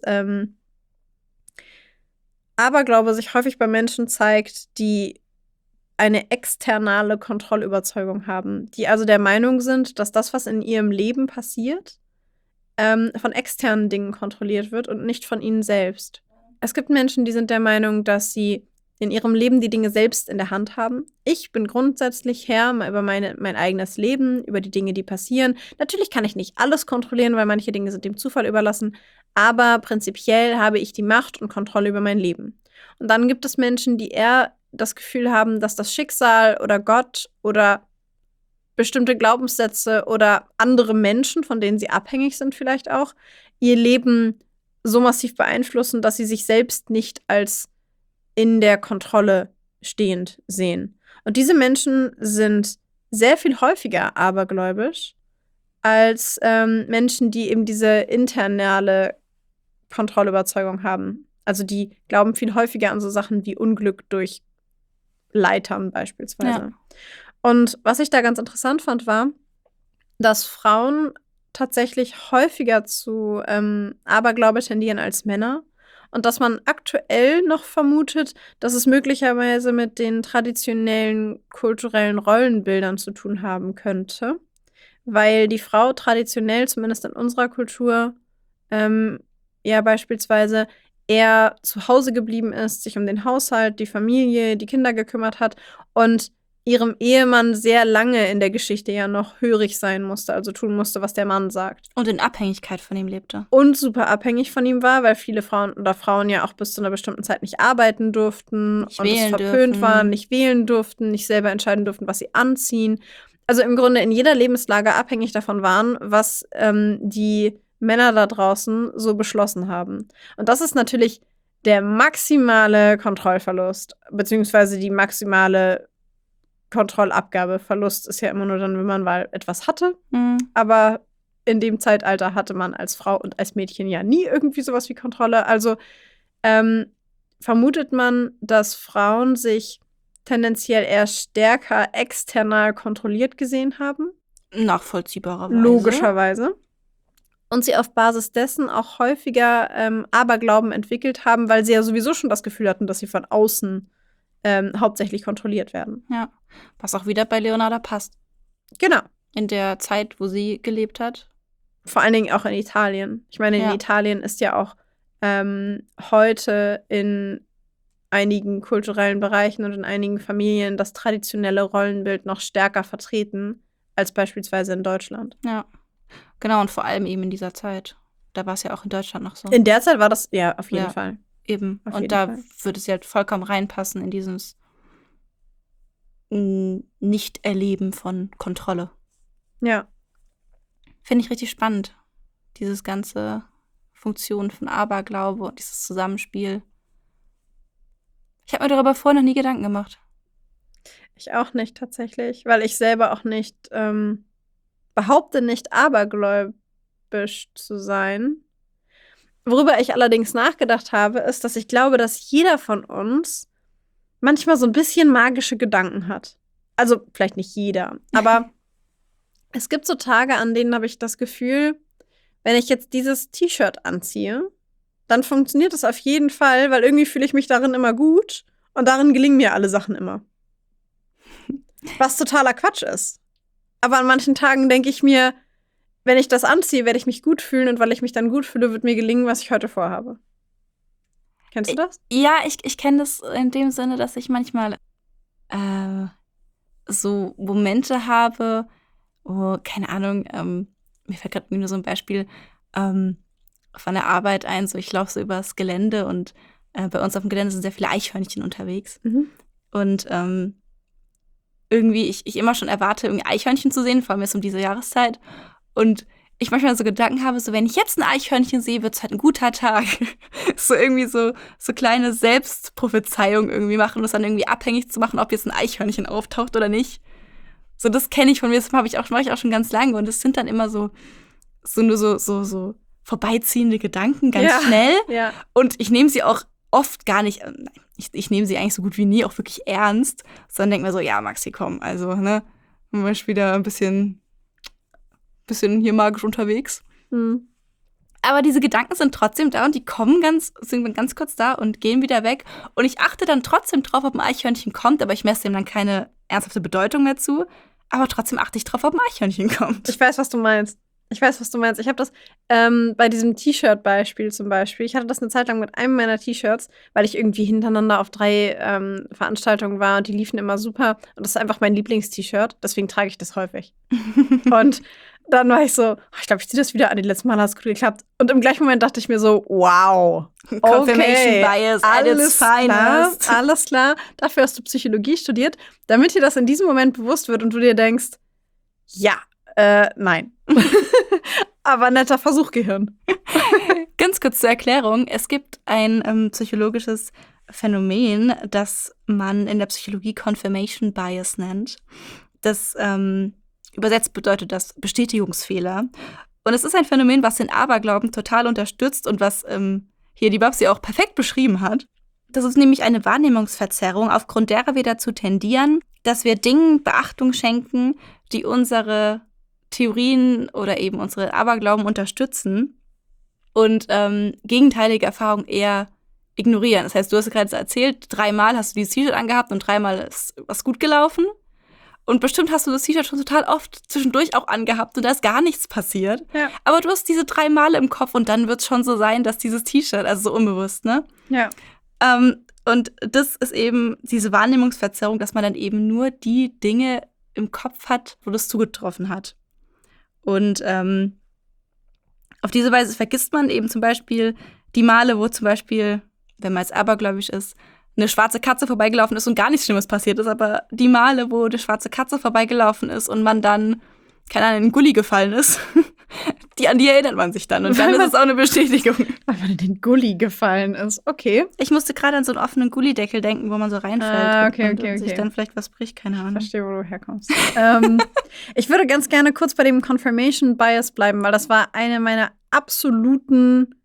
Aberglaube sich häufig bei Menschen zeigt, die eine externe Kontrollüberzeugung haben, die also der Meinung sind, dass das, was in ihrem Leben passiert, von externen Dingen kontrolliert wird und nicht von ihnen selbst. Es gibt Menschen, die sind der Meinung, dass sie in ihrem Leben die Dinge selbst in der Hand haben. Ich bin grundsätzlich Herr über mein eigenes Leben, über die Dinge, die passieren. Natürlich kann ich nicht alles kontrollieren, weil manche Dinge sind dem Zufall überlassen, aber prinzipiell habe ich die Macht und Kontrolle über mein Leben. Und dann gibt es Menschen, die eher das Gefühl haben, dass das Schicksal oder Gott oder bestimmte Glaubenssätze oder andere Menschen, von denen sie abhängig sind vielleicht auch, ihr Leben so massiv beeinflussen, dass sie sich selbst nicht als in der Kontrolle stehend sehen. Und diese Menschen sind sehr viel häufiger abergläubisch als Menschen, die eben diese internale Kontrollüberzeugung haben. Also die glauben viel häufiger an so Sachen wie Unglück durch Leitern beispielsweise. Ja. Und was ich da ganz interessant fand, war, dass Frauen tatsächlich häufiger zu Aberglaube tendieren als Männer. Und dass man aktuell noch vermutet, dass es möglicherweise mit den traditionellen kulturellen Rollenbildern zu tun haben könnte. Weil die Frau traditionell, zumindest in unserer Kultur, beispielsweise eher zu Hause geblieben ist, sich um den Haushalt, die Familie, die Kinder gekümmert hat und ihrem Ehemann sehr lange in der Geschichte ja noch hörig sein musste, also tun musste, was der Mann sagt. Und in Abhängigkeit von ihm lebte. Und super abhängig von ihm war, weil viele Frauen ja auch bis zu einer bestimmten Zeit nicht arbeiten durften und es verpönt waren, nicht wählen durften, nicht selber entscheiden durften, was sie anziehen. Also im Grunde in jeder Lebenslage abhängig davon waren, was die Männer da draußen so beschlossen haben. Und das ist natürlich der maximale Kontrollverlust, beziehungsweise die maximale Kontrollabgabe. Verlust ist ja immer nur dann, wenn man mal etwas hatte. Aber in dem Zeitalter hatte man als Frau und als Mädchen ja nie irgendwie sowas wie Kontrolle. Also vermutet man, dass Frauen sich tendenziell eher stärker external kontrolliert gesehen haben. Nachvollziehbarerweise. Logischerweise. Und sie auf Basis dessen auch häufiger Aberglauben entwickelt haben, weil sie ja sowieso schon das Gefühl hatten, dass sie von außen hauptsächlich kontrolliert werden. Ja, was auch wieder bei Leonarda passt. Genau. In der Zeit, wo sie gelebt hat. Vor allen Dingen auch in Italien. Ich meine, in Italien ist ja auch heute in einigen kulturellen Bereichen und in einigen Familien das traditionelle Rollenbild noch stärker vertreten als beispielsweise in Deutschland. Ja, genau. Und vor allem eben in dieser Zeit. Da war es ja auch in Deutschland noch so. In der Zeit war das, ja, auf jeden Ja. Fall. Eben. Auf Und jeden da Fall. würde es ja vollkommen reinpassen in dieses Nicht-Erleben von Kontrolle. Ja. Finde ich richtig spannend. Dieses ganze Funktion von Aberglaube und dieses Zusammenspiel. Ich habe mir darüber vorher noch nie Gedanken gemacht. Ich auch nicht tatsächlich, weil ich selber auch nicht behaupte, nicht abergläubisch zu sein. Worüber ich allerdings nachgedacht habe, ist, dass ich glaube, dass jeder von uns manchmal so ein bisschen magische Gedanken hat. Also vielleicht nicht jeder, aber es gibt so Tage, an denen habe ich das Gefühl, wenn ich jetzt dieses T-Shirt anziehe, dann funktioniert es auf jeden Fall, weil irgendwie fühle ich mich darin immer gut und darin gelingen mir alle Sachen immer. Was totaler Quatsch ist. Aber an manchen Tagen denke ich mir, wenn ich das anziehe, werde ich mich gut fühlen und weil ich mich dann gut fühle, wird mir gelingen, was ich heute vorhabe. Kennst du das? Ja, ich kenne das in dem Sinne, dass ich manchmal so Momente habe, wo, keine Ahnung, mir fällt gerade nur so ein Beispiel von der Arbeit ein, so ich laufe so übers Gelände und bei uns auf dem Gelände sind sehr viele Eichhörnchen unterwegs. Und irgendwie ich immer schon erwarte, irgendwie Eichhörnchen zu sehen, vor allem jetzt um diese Jahreszeit. Und ich manchmal so Gedanken habe, so wenn ich jetzt ein Eichhörnchen sehe, wird es halt ein guter Tag. So irgendwie so kleine Selbstprophezeiung irgendwie machen und es dann irgendwie abhängig zu machen, ob jetzt ein Eichhörnchen auftaucht oder nicht. So, das kenne ich von mir, das mache ich auch schon ganz lange. Und es sind dann immer so vorbeiziehende Gedanken, ganz schnell. Ja. Und ich nehme sie auch oft gar nicht, ich nehme sie eigentlich so gut wie nie auch wirklich ernst, sondern denke mir so, ja, Maxi, komm, also, ne, wir sind wieder ein bisschen hier magisch unterwegs. Aber diese Gedanken sind trotzdem da und die sind ganz kurz da und gehen wieder weg. Und ich achte dann trotzdem drauf, ob ein Eichhörnchen kommt, aber ich messe dem dann keine ernsthafte Bedeutung dazu. Aber trotzdem achte ich drauf, ob ein Eichhörnchen kommt. Ich weiß, was du meinst. Ich habe das bei diesem T-Shirt-Beispiel zum Beispiel. Ich hatte das eine Zeit lang mit einem meiner T-Shirts, weil ich irgendwie hintereinander auf 3 Veranstaltungen war und die liefen immer super. Und das ist einfach mein Lieblings-T-Shirt. Deswegen trage ich das häufig. Und dann war ich so, ich glaube, ich ziehe das wieder an. Die letzten Mal hat es gut geklappt. Und im gleichen Moment dachte ich mir so, wow. Confirmation Bias at its finest. Alles klar. Dafür hast du Psychologie studiert, damit dir das in diesem Moment bewusst wird und du dir denkst, ja, nein. Aber netter Versuch, Gehirn. Ganz kurz zur Erklärung. Es gibt ein psychologisches Phänomen, das man in der Psychologie Confirmation Bias nennt. Das übersetzt bedeutet das Bestätigungsfehler. Und es ist ein Phänomen, was den Aberglauben total unterstützt und was hier die Babsi auch perfekt beschrieben hat. Das ist nämlich eine Wahrnehmungsverzerrung, aufgrund derer wir dazu tendieren, dass wir Dingen Beachtung schenken, die unsere Theorien oder eben unsere Aberglauben unterstützen und gegenteilige Erfahrungen eher ignorieren. Das heißt, du hast gerade erzählt, 3-mal hast du dieses T-Shirt angehabt und 3-mal ist was gut gelaufen. Und bestimmt hast du das T-Shirt schon total oft zwischendurch auch angehabt und da ist gar nichts passiert. Ja. Aber du hast diese 3 Male im Kopf und dann wird es schon so sein, dass dieses T-Shirt, also so unbewusst, ne? Ja. Und das ist eben diese Wahrnehmungsverzerrung, dass man dann eben nur die Dinge im Kopf hat, wo das zugetroffen hat. Und auf diese Weise vergisst man eben zum Beispiel die Male, wo zum Beispiel, wenn man jetzt abergläubisch ist, eine schwarze Katze vorbeigelaufen ist und gar nichts Schlimmes passiert ist, aber die Male, wo eine schwarze Katze vorbeigelaufen ist und man dann, keine Ahnung, in den Gully gefallen ist, an die erinnert man sich dann. Und dann ist es auch eine Bestätigung. Weil man in den Gully gefallen ist. Okay. Ich musste gerade an so einen offenen Gullydeckel denken, wo man so reinfällt und sich dann vielleicht was bricht, keine Ahnung. Ich verstehe, wo du herkommst. Ich würde ganz gerne kurz bei dem Confirmation Bias bleiben, weil das war eine meiner absoluten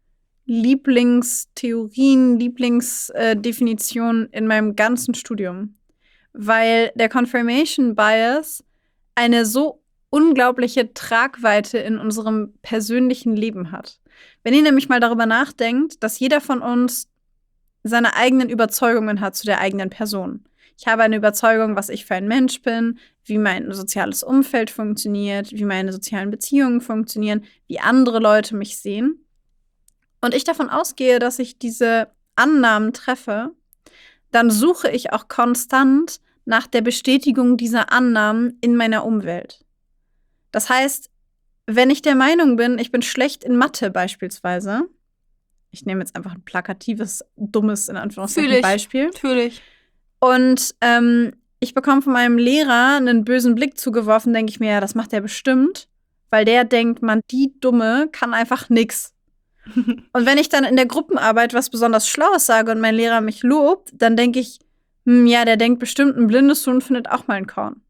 Lieblingstheorien, Lieblingsdefinitionen in meinem ganzen Studium. Weil der Confirmation Bias eine so unglaubliche Tragweite in unserem persönlichen Leben hat. Wenn ihr nämlich mal darüber nachdenkt, dass jeder von uns seine eigenen Überzeugungen hat zu der eigenen Person. Ich habe eine Überzeugung, was ich für ein Mensch bin, wie mein soziales Umfeld funktioniert, wie meine sozialen Beziehungen funktionieren, wie andere Leute mich sehen. und ich davon ausgehe, dass ich diese Annahmen treffe, dann suche ich auch konstant nach der Bestätigung dieser Annahmen in meiner Umwelt. Das heißt, wenn ich der Meinung bin, ich bin schlecht in Mathe beispielsweise, ich nehme jetzt einfach ein plakatives, dummes, in Anführungszeichen, Beispiel. Fühl ich. Und ich bekomme von meinem Lehrer einen bösen Blick zugeworfen, denke ich mir, ja, das macht er bestimmt, weil der denkt, man, die Dumme kann einfach nix. Und wenn ich dann in der Gruppenarbeit was besonders Schlaues sage und mein Lehrer mich lobt, dann denke ich, ja, der denkt bestimmt, ein blindes Huhn findet auch mal ein Korn.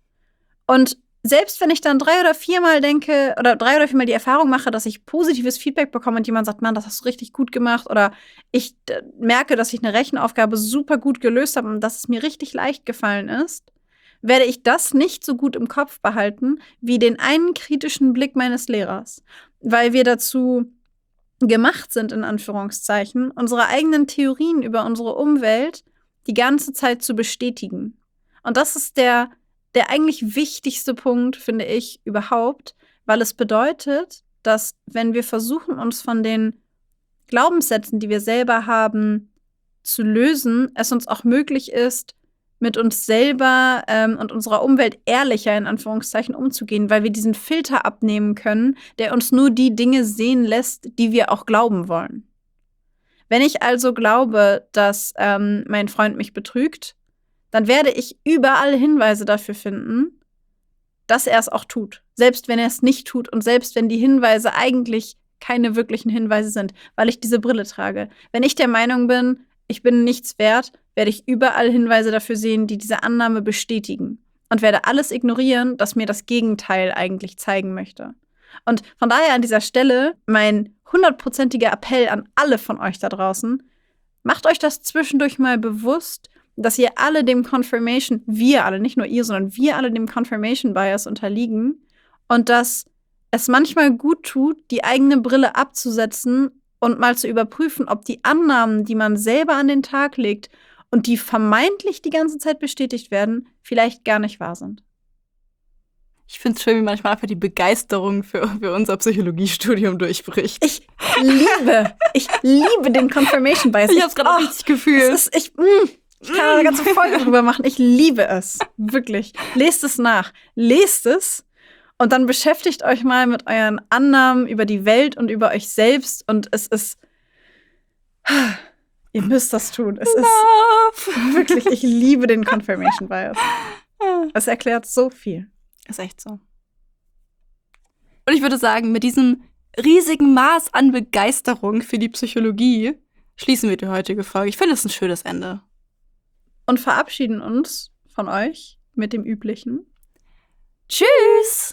Und selbst wenn ich dann 3 oder 4 Mal denke oder 3 oder 4 Mal die Erfahrung mache, dass ich positives Feedback bekomme und jemand sagt, Mann, das hast du richtig gut gemacht, oder ich merke, dass ich eine Rechenaufgabe super gut gelöst habe und dass es mir richtig leicht gefallen ist, werde ich das nicht so gut im Kopf behalten wie den einen kritischen Blick meines Lehrers, weil wir dazu gemacht sind, in Anführungszeichen, unsere eigenen Theorien über unsere Umwelt die ganze Zeit zu bestätigen. Und das ist der eigentlich wichtigste Punkt, finde ich, überhaupt, weil es bedeutet, dass wenn wir versuchen, uns von den Glaubenssätzen, die wir selber haben, zu lösen, es uns auch möglich ist, mit uns selber und unserer Umwelt ehrlicher, in Anführungszeichen, umzugehen, weil wir diesen Filter abnehmen können, der uns nur die Dinge sehen lässt, die wir auch glauben wollen. Wenn ich also glaube, dass mein Freund mich betrügt, dann werde ich überall Hinweise dafür finden, dass er es auch tut. Selbst wenn er es nicht tut und selbst wenn die Hinweise eigentlich keine wirklichen Hinweise sind, weil ich diese Brille trage. Wenn ich der Meinung bin, ich bin nichts wert, werde ich überall Hinweise dafür sehen, die diese Annahme bestätigen. Und werde alles ignorieren, das mir das Gegenteil eigentlich zeigen möchte. Und von daher an dieser Stelle mein 100%iger Appell an alle von euch da draußen: Macht euch das zwischendurch mal bewusst, dass ihr alle dem Confirmation, wir alle, nicht nur ihr, sondern wir alle dem Confirmation Bias unterliegen und dass es manchmal gut tut, die eigene Brille abzusetzen und mal zu überprüfen, ob die Annahmen, die man selber an den Tag legt und die vermeintlich die ganze Zeit bestätigt werden, vielleicht gar nicht wahr sind. Ich finde es schön, wie manchmal einfach die Begeisterung für unser Psychologiestudium durchbricht. Ich liebe den Confirmation Bias. Ich hab's gerade auch richtig gefühlt. Ich kann eine ganze Folge drüber machen. Ich liebe es. Wirklich. Lest es nach. Lest es und dann beschäftigt euch mal mit euren Annahmen über die Welt und über euch selbst. Und es ist. Ihr müsst das tun. Es ist wirklich, ich liebe den Confirmation Bias. Es erklärt so viel. Ist echt so. Und ich würde sagen, mit diesem riesigen Maß an Begeisterung für die Psychologie schließen wir die heutige Folge. Ich finde es ein schönes Ende. Und verabschieden uns von euch mit dem Üblichen. Tschüss!